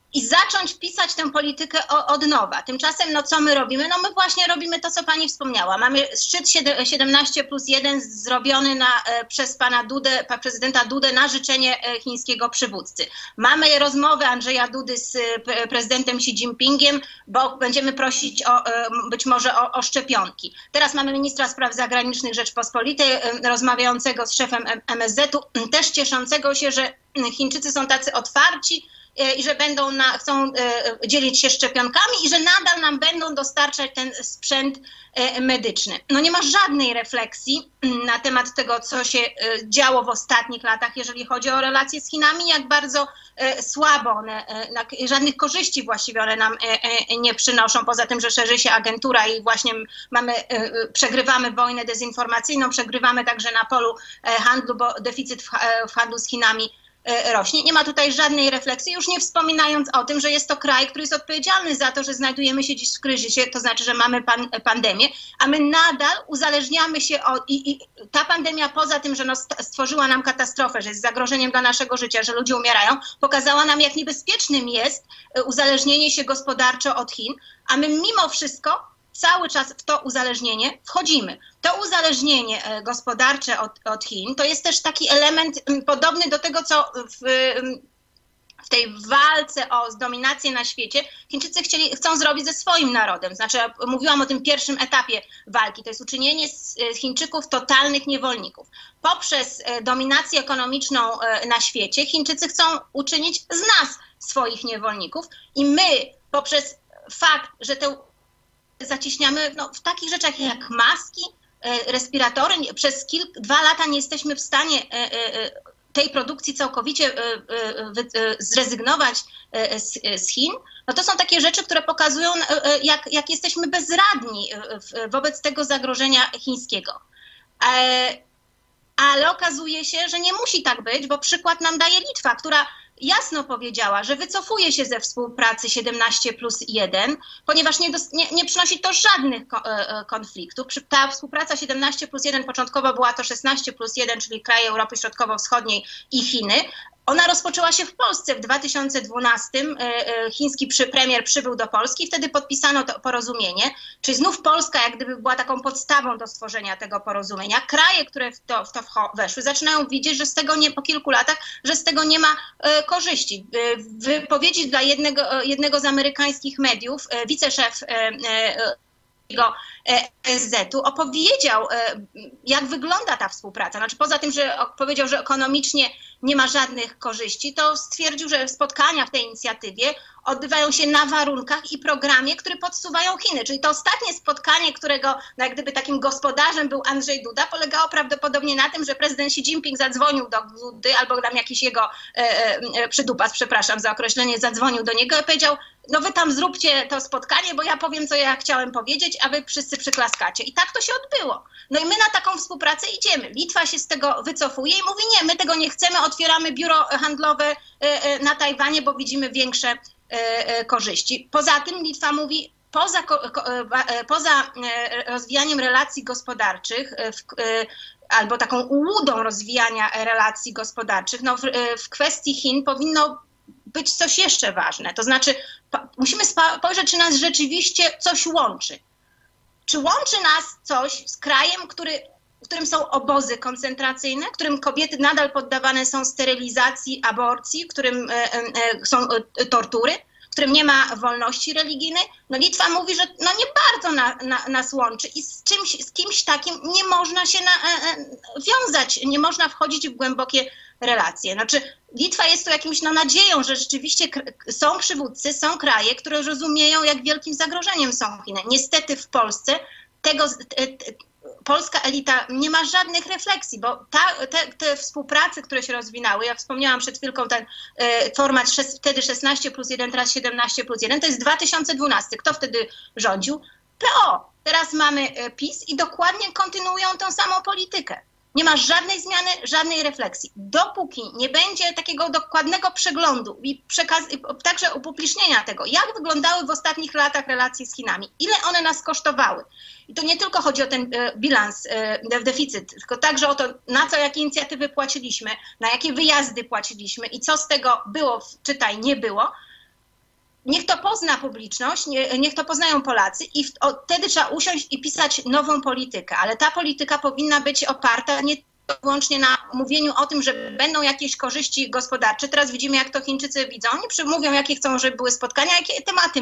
i zacząć pisać tę politykę od nowa. Tymczasem, no co my robimy? No my właśnie robimy to, co pani wspomniała. Mamy szczyt 17+1 zrobiony przez prezydenta Dudę na życzenie chińskiego przywódcy. Mamy rozmowę Andrzeja Dudy z prezydentem Xi Jinpingiem, bo będziemy prosić być może o szczepionki. Teraz mamy ministra spraw zagranicznych Rzeczpospolitej rozmawiającego z szefem MSZ-u, też cieszącego się, że Chińczycy są tacy otwarci i że chcą dzielić się szczepionkami i że nadal nam będą dostarczać ten sprzęt medyczny. No nie ma żadnej refleksji na temat tego, co się działo w ostatnich latach, jeżeli chodzi o relacje z Chinami, jak bardzo słabo one, żadnych korzyści właściwie one nam nie przynoszą, poza tym, że szerzy się agentura i właśnie przegrywamy wojnę dezinformacyjną, przegrywamy także na polu handlu, bo deficyt w handlu z Chinami rośnie. Nie ma tutaj żadnej refleksji, już nie wspominając o tym, że jest to kraj, który jest odpowiedzialny za to, że znajdujemy się dziś w kryzysie, to znaczy, że mamy pandemię, a my nadal uzależniamy się i ta pandemia poza tym, że stworzyła nam katastrofę, że jest zagrożeniem dla naszego życia, że ludzie umierają, pokazała nam, jak niebezpiecznym jest uzależnienie się gospodarczo od Chin, a my mimo wszystko cały czas w to uzależnienie wchodzimy. To uzależnienie gospodarcze od Chin to jest też taki element podobny do tego, co w tej walce o dominację na świecie Chińczycy chcą zrobić ze swoim narodem. Znaczy, mówiłam o tym pierwszym etapie walki, to jest uczynienie z Chińczyków totalnych niewolników. Poprzez dominację ekonomiczną na świecie Chińczycy chcą uczynić z nas swoich niewolników i my poprzez fakt, że tę zacieśniamy w takich rzeczach jak maski, respiratory. Przez 2 lata nie jesteśmy w stanie tej produkcji całkowicie zrezygnować z Chin. No to są takie rzeczy, które pokazują, jak jesteśmy bezradni wobec tego zagrożenia chińskiego. Ale okazuje się, że nie musi tak być, bo przykład nam daje Litwa, która jasno powiedziała, że wycofuje się ze współpracy 17+1, ponieważ nie przynosi to żadnych konfliktów. Ta współpraca 17+1 początkowo była to 16+1, czyli kraje Europy Środkowo-Wschodniej i Chiny. Ona rozpoczęła się w Polsce w 2012. Chiński premier przybył do Polski i wtedy podpisano to porozumienie. Czyli znów Polska jak gdyby była taką podstawą do stworzenia tego porozumienia. Kraje, które w to weszły, zaczynają widzieć, że z tego po kilku latach, że z tego nie ma korzyści. W wypowiedzi dla jednego z amerykańskich mediów wiceszef MSZ-u opowiedział, jak wygląda ta współpraca. Znaczy poza tym, że powiedział, że ekonomicznie nie ma żadnych korzyści, to stwierdził, że spotkania w tej inicjatywie odbywają się na warunkach i programie, który podsuwają Chiny. Czyli to ostatnie spotkanie, którego jak gdyby takim gospodarzem był Andrzej Duda, polegało prawdopodobnie na tym, że prezydent Xi Jinping zadzwonił do Dudy, albo tam jakiś jego przydupas, przepraszam za określenie, zadzwonił do niego i powiedział: no wy tam zróbcie to spotkanie, bo ja powiem, co ja chciałem powiedzieć, a wy wszyscy przyklaskacie. I tak to się odbyło. No i my na taką współpracę idziemy. Litwa się z tego wycofuje i mówi: nie, my tego nie chcemy, otwieramy biuro handlowe na Tajwanie, bo widzimy większe korzyści. Poza tym Litwa mówi, poza rozwijaniem relacji gospodarczych albo taką ułudą rozwijania relacji gospodarczych, no w kwestii Chin powinno być coś jeszcze ważne. To znaczy musimy spojrzeć, czy nas rzeczywiście coś łączy. Czy łączy nas coś z krajem, w którym są obozy koncentracyjne, w którym kobiety nadal poddawane są sterylizacji, aborcji, w którym są tortury, w którym nie ma wolności religijnej? No Litwa mówi, że no nie bardzo nas łączy i z kimś takim nie można się wiązać, nie można wchodzić w głębokie relacje. Znaczy Litwa jest tu jakimś nadzieją, że rzeczywiście są przywódcy, są kraje, które rozumieją, jak wielkim zagrożeniem są Chiny. Niestety w Polsce polska elita nie ma żadnych refleksji, bo te współprace, które się rozwinęły, ja wspomniałam przed chwilką ten format wtedy 16+1, teraz 17+1, to jest 2012. Kto wtedy rządził? PO. Teraz mamy PiS i dokładnie kontynuują tę samą politykę. Nie ma żadnej zmiany, żadnej refleksji. Dopóki nie będzie takiego dokładnego przeglądu i także upublicznienia tego, jak wyglądały w ostatnich latach relacje z Chinami, ile one nas kosztowały. I to nie tylko chodzi o ten bilans, deficyt, tylko także o to, na co, jakie inicjatywy płaciliśmy, na jakie wyjazdy płaciliśmy i co z tego było, czytaj, nie było. niech to pozna publiczność, niech to poznają Polacy i wtedy trzeba usiąść i pisać nową politykę, ale ta polityka powinna być oparta nie wyłącznie na mówieniu o tym, że będą jakieś korzyści gospodarcze. Teraz widzimy, jak to Chińczycy widzą. Oni mówią, jakie chcą, żeby były spotkania, jakie tematy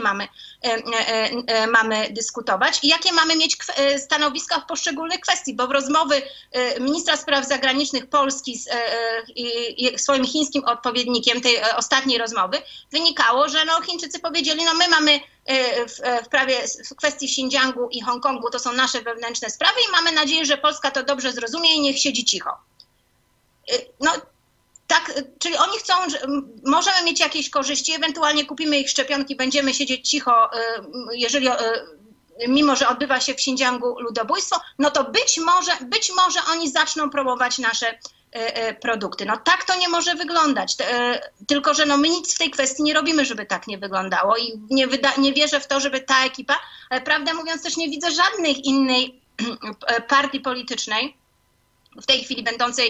mamy dyskutować i jakie mamy mieć stanowiska w poszczególnych kwestii, bo w rozmowy ministra spraw zagranicznych Polski z swoim chińskim odpowiednikiem tej ostatniej rozmowy wynikało, że Chińczycy powiedzieli, my mamy w kwestii Xinjiangu i Hongkongu to są nasze wewnętrzne sprawy i mamy nadzieję, że Polska to dobrze zrozumie i niech siedzi cicho. Tak, czyli oni chcą, że możemy mieć jakieś korzyści, ewentualnie kupimy ich szczepionki, będziemy siedzieć cicho, mimo że odbywa się w Xinjiangu ludobójstwo, to być może oni zaczną promować nasze produkty. Tak to nie może wyglądać. Tylko że my nic w tej kwestii nie robimy, żeby tak nie wyglądało i nie wierzę w to, żeby ta ekipa, ale prawdę mówiąc też nie widzę żadnej innej partii politycznej w tej chwili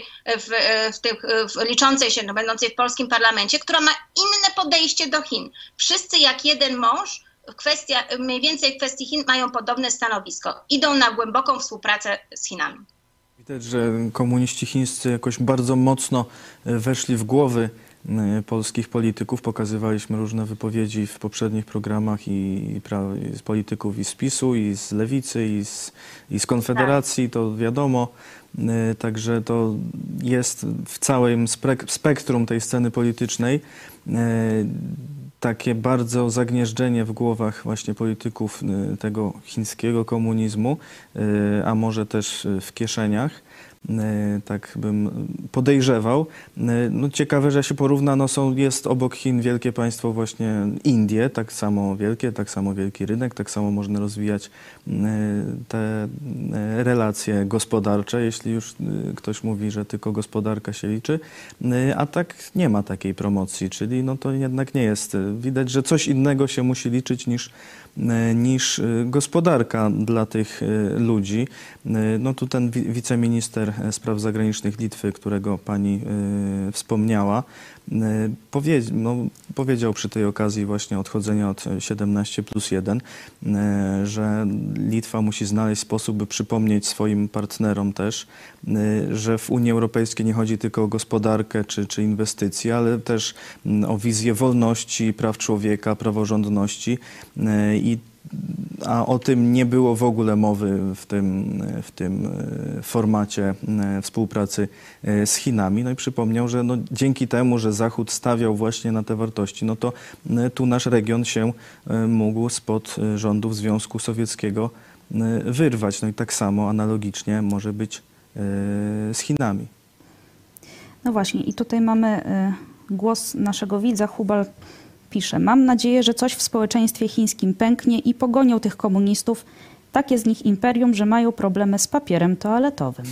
liczącej się, będącej w polskim parlamencie, która ma inne podejście do Chin. Wszyscy jak jeden mąż mniej więcej w kwestii Chin mają podobne stanowisko. Idą na głęboką współpracę z Chinami. Widać, że komuniści chińscy jakoś bardzo mocno weszli w głowy polskich polityków. Pokazywaliśmy różne wypowiedzi w poprzednich programach i z polityków i z PiS-u, i z Lewicy, i z Konfederacji, to wiadomo. Także to jest w całym spektrum tej sceny politycznej takie bardzo zagnieżdżenie w głowach właśnie polityków tego chińskiego komunizmu, a może też w kieszeniach. Tak bym podejrzewał. Ciekawe, że się porówna, jest obok Chin wielkie państwo właśnie Indie, tak samo wielkie, tak samo wielki rynek, tak samo można rozwijać te relacje gospodarcze, jeśli już ktoś mówi, że tylko gospodarka się liczy, a tak nie ma takiej promocji, czyli to jednak nie jest. Widać, że coś innego się musi liczyć niż gospodarka dla tych ludzi. Tu ten wiceminister spraw zagranicznych Litwy, którego pani wspomniała, powiedział przy tej okazji właśnie odchodzenia od 17+1, że Litwa musi znaleźć sposób, by przypomnieć swoim partnerom też, że w Unii Europejskiej nie chodzi tylko o gospodarkę czy inwestycje, ale też o wizję wolności, praw człowieka, praworządności, a o tym nie było w ogóle mowy w tym formacie współpracy z Chinami. I przypomniał, że dzięki temu, że Zachód stawiał właśnie na te wartości, to tu nasz region się mógł spod rządów Związku Sowieckiego wyrwać. I tak samo analogicznie może być z Chinami. No właśnie i tutaj mamy głos naszego widza. Hubal pisze: mam nadzieję, że coś w społeczeństwie chińskim pęknie i pogonią tych komunistów. Takie z nich imperium, że mają problemy z papierem toaletowym.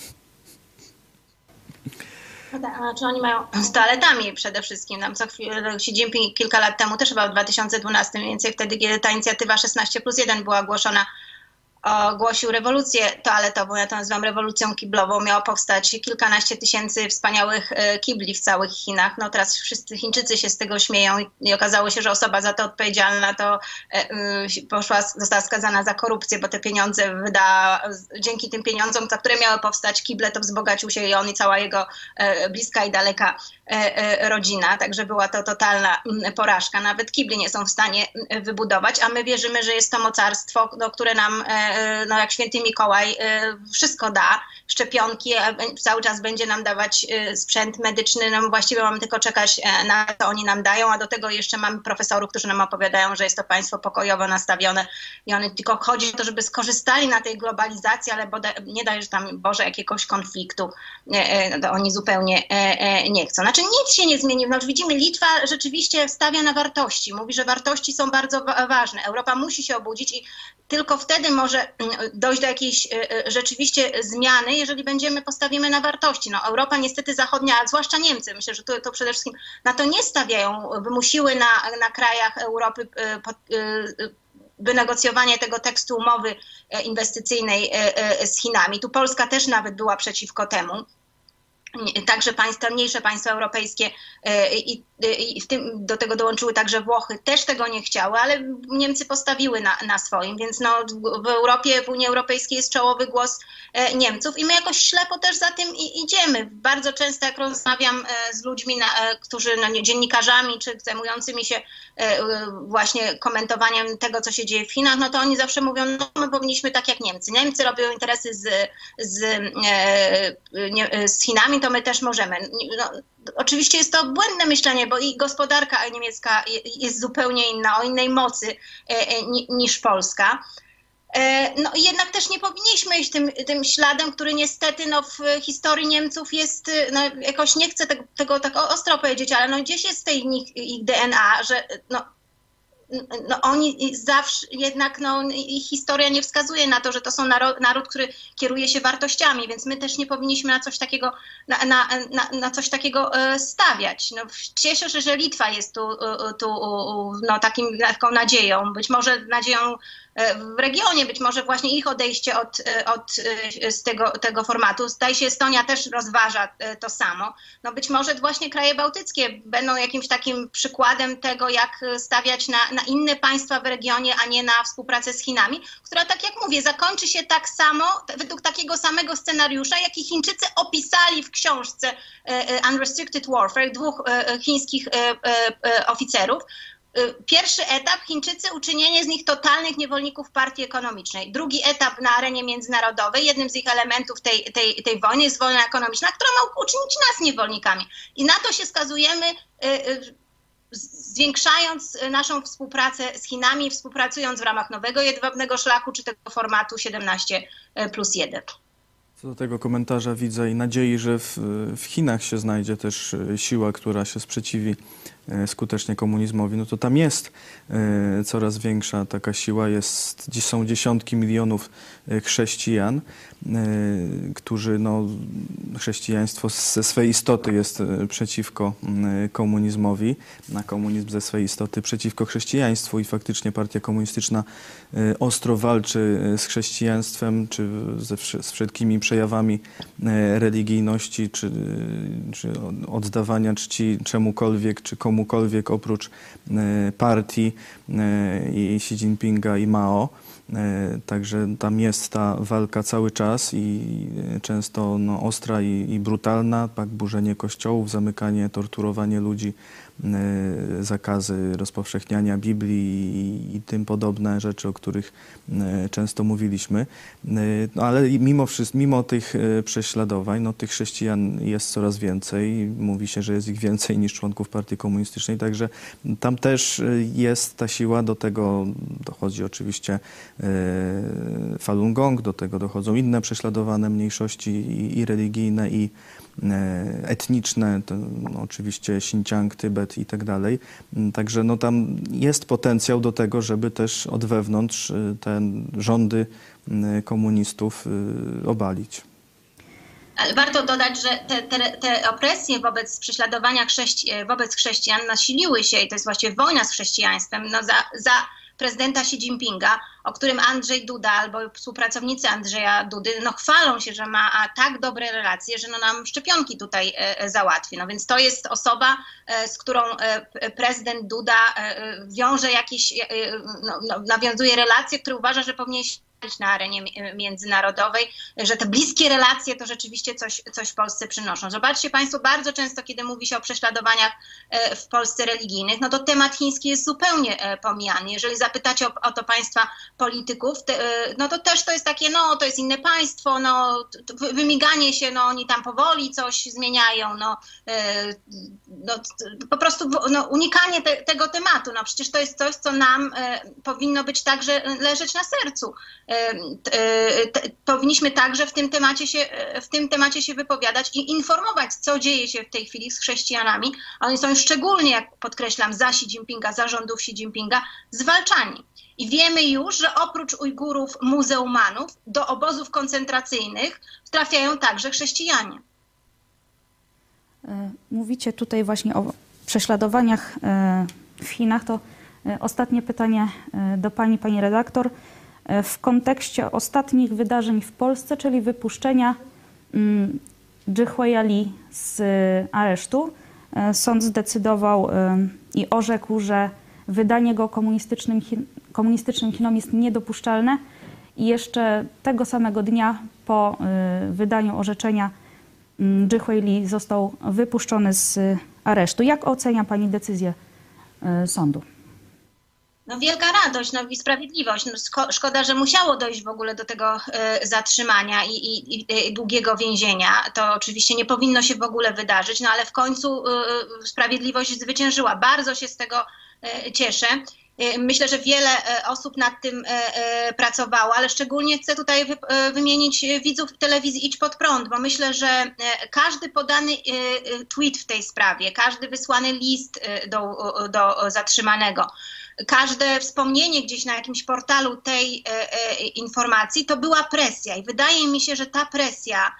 Znaczy oni mają z toaletami przede wszystkim. Co chwilę, Xi Jinping kilka lat temu, też chyba w 2012 mniej więcej, wtedy kiedy ta inicjatywa 16+1 była ogłoszona, ogłosił rewolucję toaletową, ja to nazywam rewolucją kiblową. Miało powstać kilkanaście tysięcy wspaniałych kibli w całych Chinach. Teraz wszyscy Chińczycy się z tego śmieją i okazało się, że osoba za to odpowiedzialna została skazana za korupcję, bo te pieniądze wydała, dzięki tym pieniądzom, za które miały powstać kible, to wzbogacił się i on i cała jego bliska i daleka rodzina. Także była to totalna porażka. Nawet kibli nie są w stanie wybudować, a my wierzymy, że jest to mocarstwo, które nam jak święty Mikołaj wszystko da, szczepionki, cały czas będzie nam dawać sprzęt medyczny, właściwie mamy tylko czekać na to, oni nam dają, a do tego jeszcze mamy profesorów, którzy nam opowiadają, że jest to państwo pokojowo nastawione i one tylko chodzi o to, żeby skorzystali na tej globalizacji, ale nie daje, że tam, Boże, jakiegoś konfliktu, to oni zupełnie nie chcą. Znaczy nic się nie zmieni. Widzimy, Litwa rzeczywiście stawia na wartości, mówi, że wartości są bardzo ważne. Europa musi się obudzić i tylko wtedy może dojść do jakiejś rzeczywiście zmiany, jeżeli postawimy na wartości. Europa niestety zachodnia, a zwłaszcza Niemcy, myślę, że to przede wszystkim na to nie stawiają, wymusiły na krajach Europy wynegocjowanie tego tekstu umowy inwestycyjnej z Chinami. Tu Polska też nawet była przeciwko temu. także mniejsze państwa europejskie i w tym do tego dołączyły także Włochy, też tego nie chciały, ale Niemcy postawiły na swoim, więc no, w Europie, w Unii Europejskiej jest czołowy głos Niemców i my jakoś ślepo też za tym idziemy. Bardzo często jak rozmawiam z ludźmi, którzy dziennikarzami czy zajmującymi się właśnie komentowaniem tego, co się dzieje w Chinach, no to oni zawsze mówią, no my powinniśmy tak jak Niemcy. Niemcy robią interesy z Chinami, to my też możemy. No, oczywiście jest to błędne myślenie, bo i gospodarka niemiecka jest zupełnie inna, o innej mocy niż Polska. No i jednak też nie powinniśmy iść tym śladem, który niestety no, w historii Niemców jest, no, jakoś nie chcę tego tak ostro powiedzieć, ale no, gdzieś jest w tej ich DNA, że no oni zawsze jednak, no, ich historia nie wskazuje na to, że to są naród, który kieruje się wartościami, więc my też nie powinniśmy na coś takiego, na coś takiego stawiać. No, cieszę się, że Litwa jest tu no, taką nadzieją, być może nadzieją w regionie, być może właśnie ich odejście z tego formatu. Zdaje się, Estonia też rozważa to samo. No być może właśnie kraje bałtyckie będą jakimś takim przykładem tego, jak stawiać na inne państwa w regionie, a nie na współpracę z Chinami, która, tak jak mówię, zakończy się tak samo, według takiego samego scenariusza, jaki Chińczycy opisali w książce Unrestricted Warfare, 2 chińskich oficerów. Pierwszy etap, Chińczycy uczynienie z nich totalnych niewolników partii ekonomicznej. Drugi etap na arenie międzynarodowej, jednym z ich elementów tej wojny jest wojna ekonomiczna, która ma uczynić nas niewolnikami. I na to się skazujemy, zwiększając naszą współpracę z Chinami, współpracując w ramach nowego jedwabnego szlaku, czy tego formatu 17+1. Co do tego komentarza widzę i nadziei, że w Chinach się znajdzie też siła, która się sprzeciwi skutecznie komunizmowi, no to tam jest coraz większa taka siła. Są dziesiątki milionów chrześcijan, którzy, no, chrześcijaństwo ze swej istoty jest przeciwko komunizmowi, a komunizm ze swej istoty przeciwko chrześcijaństwu i faktycznie partia komunistyczna ostro walczy z chrześcijaństwem, czy z wszelkimi przejawami religijności, czy oddawania czci czemukolwiek, czy komukolwiek oprócz partii i Xi Jinpinga i Mao. Także tam jest ta walka cały czas i często no, ostra i brutalna, tak, burzenie kościołów, zamykanie, torturowanie ludzi, zakazy rozpowszechniania Biblii i tym podobne rzeczy, o których często mówiliśmy. No, ale mimo tych prześladowań, no, tych chrześcijan jest coraz więcej. Mówi się, że jest ich więcej niż członków partii komunistycznej, także tam też jest ta siła. Do tego dochodzi oczywiście Falun Gong, do tego dochodzą inne prześladowane mniejszości i religijne, i etniczne, to, no, oczywiście Xinjiang, Tybet i tak dalej. Także no, tam jest potencjał do tego, żeby też od wewnątrz te rządy komunistów obalić. Ale warto dodać, że te opresje wobec prześladowania wobec chrześcijan nasiliły się i to jest właściwie wojna z chrześcijaństwem no, za prezydenta Xi Jinpinga, o którym Andrzej Duda albo współpracownicy Andrzeja Dudy no, chwalą się, że ma tak dobre relacje, że no, nam szczepionki tutaj załatwi. No, więc to jest osoba, z którą prezydent Duda wiąże jakieś, nawiązuje relacje, które uważa, że powinien się na arenie międzynarodowej, że te bliskie relacje to rzeczywiście coś w Polsce przynoszą. Zobaczcie Państwo, bardzo często, kiedy mówi się o prześladowaniach w Polsce religijnych, no to temat chiński jest zupełnie pomijany. Jeżeli zapytacie o to Państwa polityków, no to też to jest takie, no to jest inne państwo, no wymiganie się, no oni tam powoli coś zmieniają, no po prostu no, unikanie tego tematu. No przecież to jest coś, co nam powinno być także leżeć na sercu. Powinniśmy także w tym temacie się wypowiadać i informować, co dzieje się w tej chwili z chrześcijanami. Oni są szczególnie, jak podkreślam, za Xi Jinpinga, za rządów Xi Jinpinga zwalczani. I wiemy już, że oprócz Ujgurów, muzułmanów, do obozów koncentracyjnych trafiają także chrześcijanie. Mówicie tutaj właśnie o prześladowaniach w Chinach. To ostatnie pytanie do pani redaktor. W kontekście ostatnich wydarzeń w Polsce, czyli wypuszczenia Dżihwaja Lee z aresztu, sąd zdecydował i orzekł, że wydanie go komunistycznym Chinom jest niedopuszczalne i jeszcze tego samego dnia po wydaniu orzeczenia Dżihwaj Lee został wypuszczony z aresztu. Jak ocenia pani decyzję sądu? No wielka radość, no i sprawiedliwość. No szkoda, że musiało dojść w ogóle do tego zatrzymania i długiego więzienia. To oczywiście nie powinno się w ogóle wydarzyć, no ale w końcu sprawiedliwość zwyciężyła. Bardzo się z tego cieszę. Myślę, że wiele osób nad tym pracowało, ale szczególnie chcę tutaj wymienić widzów telewizji Idź Pod Prąd, bo myślę, że każdy podany tweet w tej sprawie, każdy wysłany list do zatrzymanego, każde wspomnienie gdzieś na jakimś portalu tej informacji, to była presja i wydaje mi się, że ta presja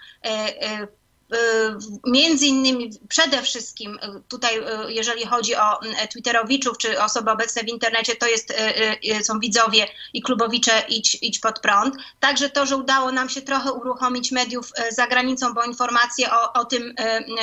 między innymi przede wszystkim tutaj, jeżeli chodzi o twitterowiczów czy osoby obecne w internecie, to są widzowie i klubowicze Idź Pod Prąd. Także to, że udało nam się trochę uruchomić mediów za granicą, bo informacje o tym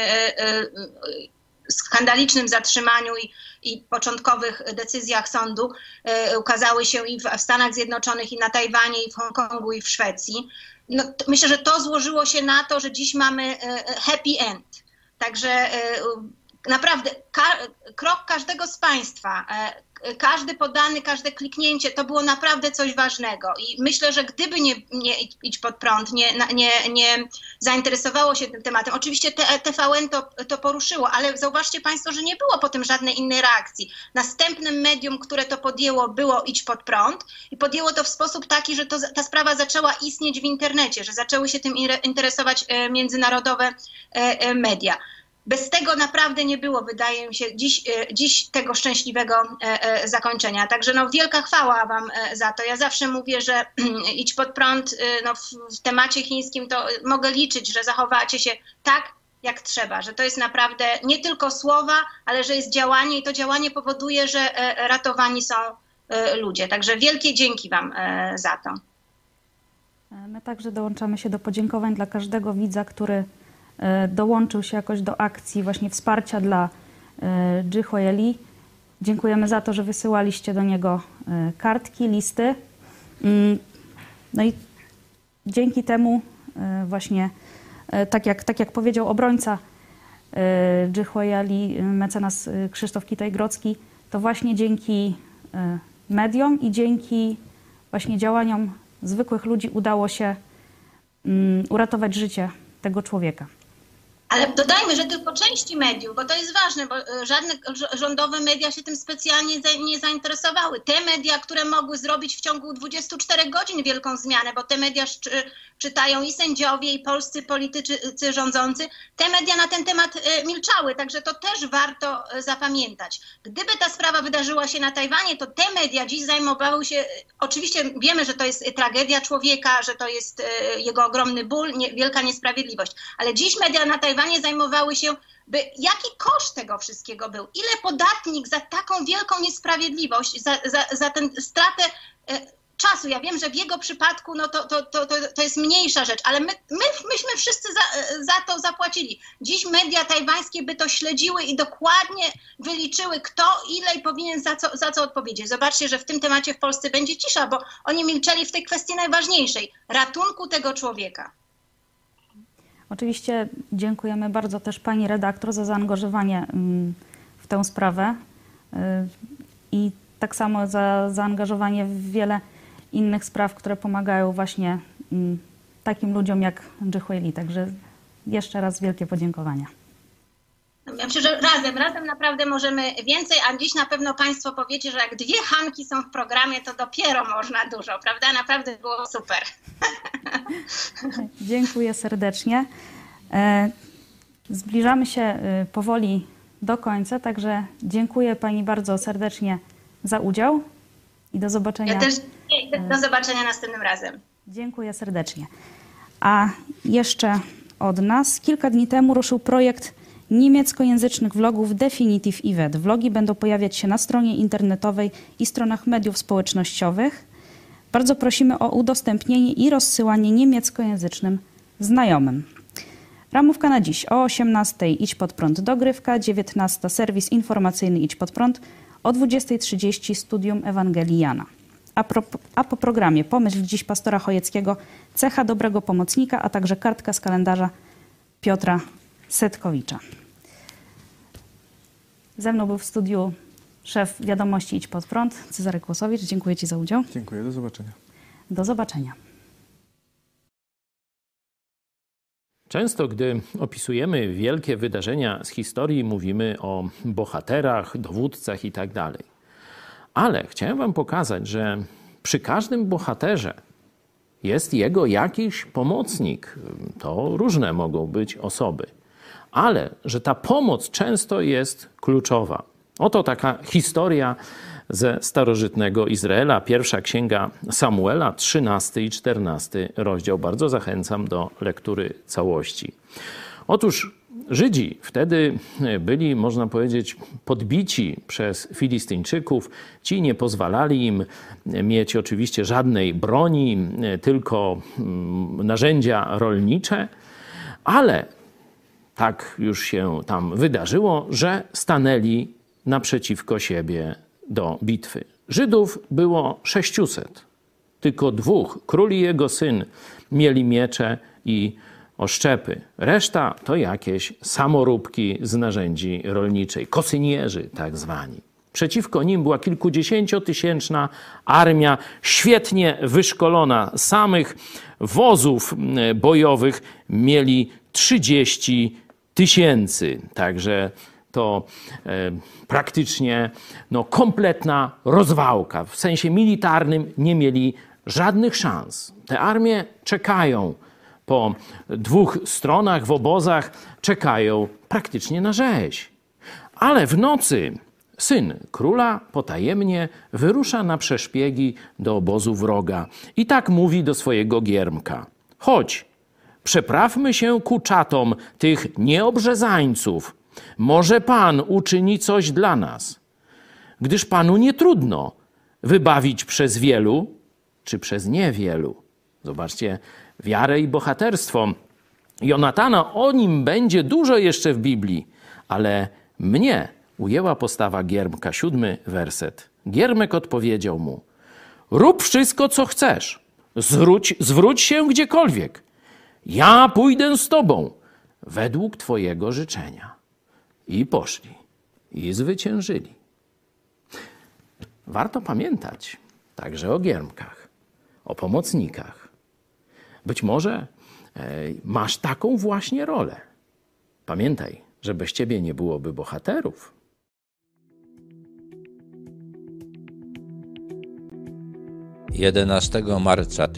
skandalicznym zatrzymaniu i początkowych decyzjach sądu ukazały się i w Stanach Zjednoczonych, i na Tajwanie, i w Hongkongu, i w Szwecji. No, myślę, że to złożyło się na to, że dziś mamy happy end. Także naprawdę krok każdego z państwa, każdy podany, każde kliknięcie, to było naprawdę coś ważnego. I myślę, że gdyby nie Idź Pod Prąd, nie zainteresowało się tym tematem, oczywiście TVN to poruszyło, ale zauważcie państwo, że nie było potem żadnej innej reakcji. Następnym medium, które to podjęło, było Idź Pod Prąd i podjęło to w sposób taki, że ta sprawa zaczęła istnieć w internecie, że zaczęły się tym interesować międzynarodowe media. Bez tego naprawdę nie było, wydaje mi się, dziś tego szczęśliwego zakończenia. Także no, wielka chwała wam za to. Ja zawsze mówię, że Idź Pod Prąd no, w temacie chińskim to mogę liczyć, że zachowacie się tak, jak trzeba, że to jest naprawdę nie tylko słowa, ale że jest działanie i to działanie powoduje, że ratowani są ludzie. Także wielkie dzięki wam za to. My także dołączamy się do podziękowań dla każdego widza, który dołączył się jakoś do akcji właśnie wsparcia dla Dżihwaja Lee. Dziękujemy za to, że wysyłaliście do niego kartki, listy. No i dzięki temu właśnie, tak jak powiedział obrońca Dżihwaja Lee, mecenas Krzysztof Kitaj-Grodzki, to właśnie dzięki mediom i dzięki właśnie działaniom zwykłych ludzi udało się uratować życie tego człowieka. Ale dodajmy, że tylko części mediów, bo to jest ważne, bo żadne rządowe media się tym specjalnie nie zainteresowały. Te media, które mogły zrobić w ciągu 24 godzin wielką zmianę, bo te media czytają i sędziowie, i polscy politycy rządzący, te media na ten temat milczały, także to też warto zapamiętać. Gdyby ta sprawa wydarzyła się na Tajwanie, to te media dziś zajmowały się, oczywiście wiemy, że to jest tragedia człowieka, że to jest jego ogromny ból, wielka niesprawiedliwość, ale dziś media na Tajwanie zajmowały się, jaki koszt tego wszystkiego był, ile podatnik za taką wielką niesprawiedliwość, za tę stratę czasu. Ja wiem, że w jego przypadku no to jest mniejsza rzecz, ale myśmy wszyscy za to zapłacili. Dziś media tajwańskie by to śledziły i dokładnie wyliczyły, kto ile i powinien za co odpowiedzieć. Zobaczcie, że w tym temacie w Polsce będzie cisza, bo oni milczeli w tej kwestii najważniejszej, ratunku tego człowieka. Oczywiście dziękujemy bardzo też pani redaktor za zaangażowanie w tę sprawę i tak samo za zaangażowanie w wiele innych spraw, które pomagają właśnie takim ludziom jak Dżihwaj Lee. Także jeszcze raz wielkie podziękowania. Ja myślę, że razem naprawdę możemy więcej, a dziś na pewno państwo powiecie, że jak dwie Hanki są w programie, to dopiero można dużo, prawda? Naprawdę było super. Dziękuję serdecznie. Zbliżamy się powoli do końca, także dziękuję pani bardzo serdecznie za udział i do zobaczenia. Ja też do zobaczenia następnym razem. Dziękuję serdecznie. A jeszcze od nas kilka dni temu ruszył projekt niemieckojęzycznych vlogów Definitive Event. Vlogi będą pojawiać się na stronie internetowej i stronach mediów społecznościowych. Bardzo prosimy o udostępnienie i rozsyłanie niemieckojęzycznym znajomym. Ramówka na dziś. O 18:00 Idź Pod Prąd dogrywka, 19:00 serwis informacyjny Idź Pod Prąd, o 20:30 Studium Ewangelii Jana. A po programie Pomyśl dziś pastora Chojeckiego, cecha dobrego pomocnika, a także kartka z kalendarza Piotra Setkowicza. Ze mną był w studiu szef Wiadomości Idź Pod Prąd, Cezary Kłosowicz. Dziękuję Ci za udział. Dziękuję, do zobaczenia. Do zobaczenia. Często, gdy opisujemy wielkie wydarzenia z historii, mówimy o bohaterach, dowódcach itd. Ale chciałem wam pokazać, że przy każdym bohaterze jest jego jakiś pomocnik. To różne mogą być osoby. Ale że ta pomoc często jest kluczowa. Oto taka historia ze starożytnego Izraela. Pierwsza księga Samuela, 13 i 14 rozdział. Bardzo zachęcam do lektury całości. Otóż Żydzi wtedy byli, można powiedzieć, podbici przez Filistyńczyków. Ci nie pozwalali im mieć oczywiście żadnej broni, tylko narzędzia rolnicze, ale tak już się tam wydarzyło, że stanęli naprzeciwko siebie do bitwy. Żydów było 600, tylko 2, król i jego syn, mieli miecze i oszczepy. Reszta to jakieś samoróbki z narzędzi rolniczych, kosynierzy tak zwani. Przeciwko nim była kilkudziesięciotysięczna armia, świetnie wyszkolona. Samych wozów bojowych mieli 30 000. Także to praktycznie kompletna rozwałka. W sensie militarnym nie mieli żadnych szans. Te armie czekają po 2 stronach, w obozach, czekają praktycznie na rzeź. Ale w nocy syn króla potajemnie wyrusza na przeszpiegi do obozu wroga i tak mówi do swojego giermka: chodź, przeprawmy się ku czatom tych nieobrzezańców. Może Pan uczyni coś dla nas, gdyż Panu nie trudno wybawić przez wielu czy przez niewielu. Zobaczcie, wiarę i bohaterstwo Jonatana, o nim będzie dużo jeszcze w Biblii, ale mnie ujęła postawa giermka, 7 werset. Giermek odpowiedział mu: rób wszystko, co chcesz, zwróć się gdziekolwiek. Ja pójdę z tobą według twojego życzenia. I poszli, i zwyciężyli. Warto pamiętać także o giermkach, o pomocnikach. Być może masz taką właśnie rolę. Pamiętaj, że bez ciebie nie byłoby bohaterów. Jedenastego marca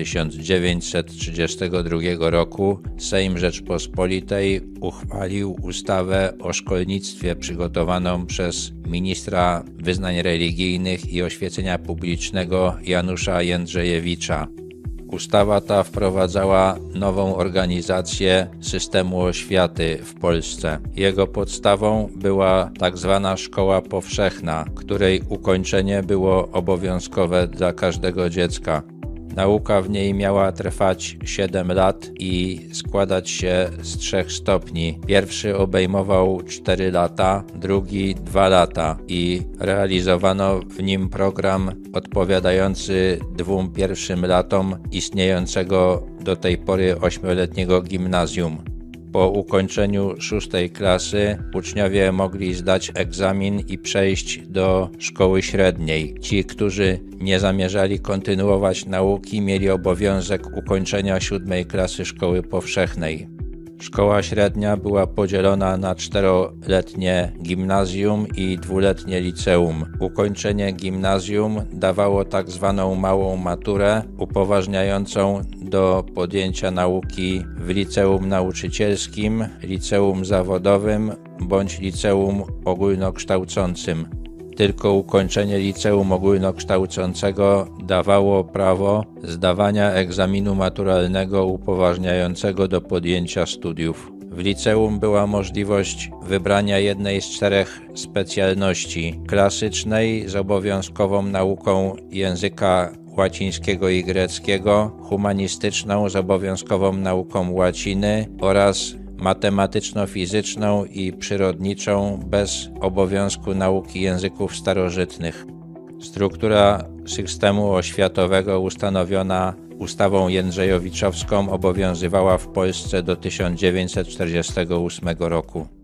1932 roku Sejm Rzeczpospolitej uchwalił ustawę o szkolnictwie przygotowaną przez ministra wyznań religijnych i oświecenia publicznego Janusza Jędrzejewicza. Ustawa ta wprowadzała nową organizację systemu oświaty w Polsce. Jego podstawą była tak zwana szkoła powszechna, której ukończenie było obowiązkowe dla każdego dziecka. Nauka w niej miała trwać 7 lat i składać się z 3 stopni. Pierwszy obejmował 4 lata, drugi 2 lata i realizowano w nim program odpowiadający 2 pierwszym latom istniejącego do tej pory 8-letniego gimnazjum. Po ukończeniu 6. klasy uczniowie mogli zdać egzamin i przejść do szkoły średniej. Ci, którzy nie zamierzali kontynuować nauki, mieli obowiązek ukończenia 7. klasy szkoły powszechnej. Szkoła średnia była podzielona na 4-letnie gimnazjum i 2-letnie liceum. Ukończenie gimnazjum dawało tak zwaną małą maturę upoważniającą do podjęcia nauki w liceum nauczycielskim, liceum zawodowym bądź liceum ogólnokształcącym. Tylko ukończenie liceum ogólnokształcącego dawało prawo zdawania egzaminu maturalnego upoważniającego do podjęcia studiów. W liceum była możliwość wybrania jednej z 4 specjalności: klasycznej z obowiązkową nauką języka łacińskiego i greckiego, humanistyczną z obowiązkową nauką łaciny oraz matematyczno-fizyczną i przyrodniczą bez obowiązku nauki języków starożytnych. Struktura systemu oświatowego ustanowiona ustawą jędrzejowiczowską obowiązywała w Polsce do 1948 roku.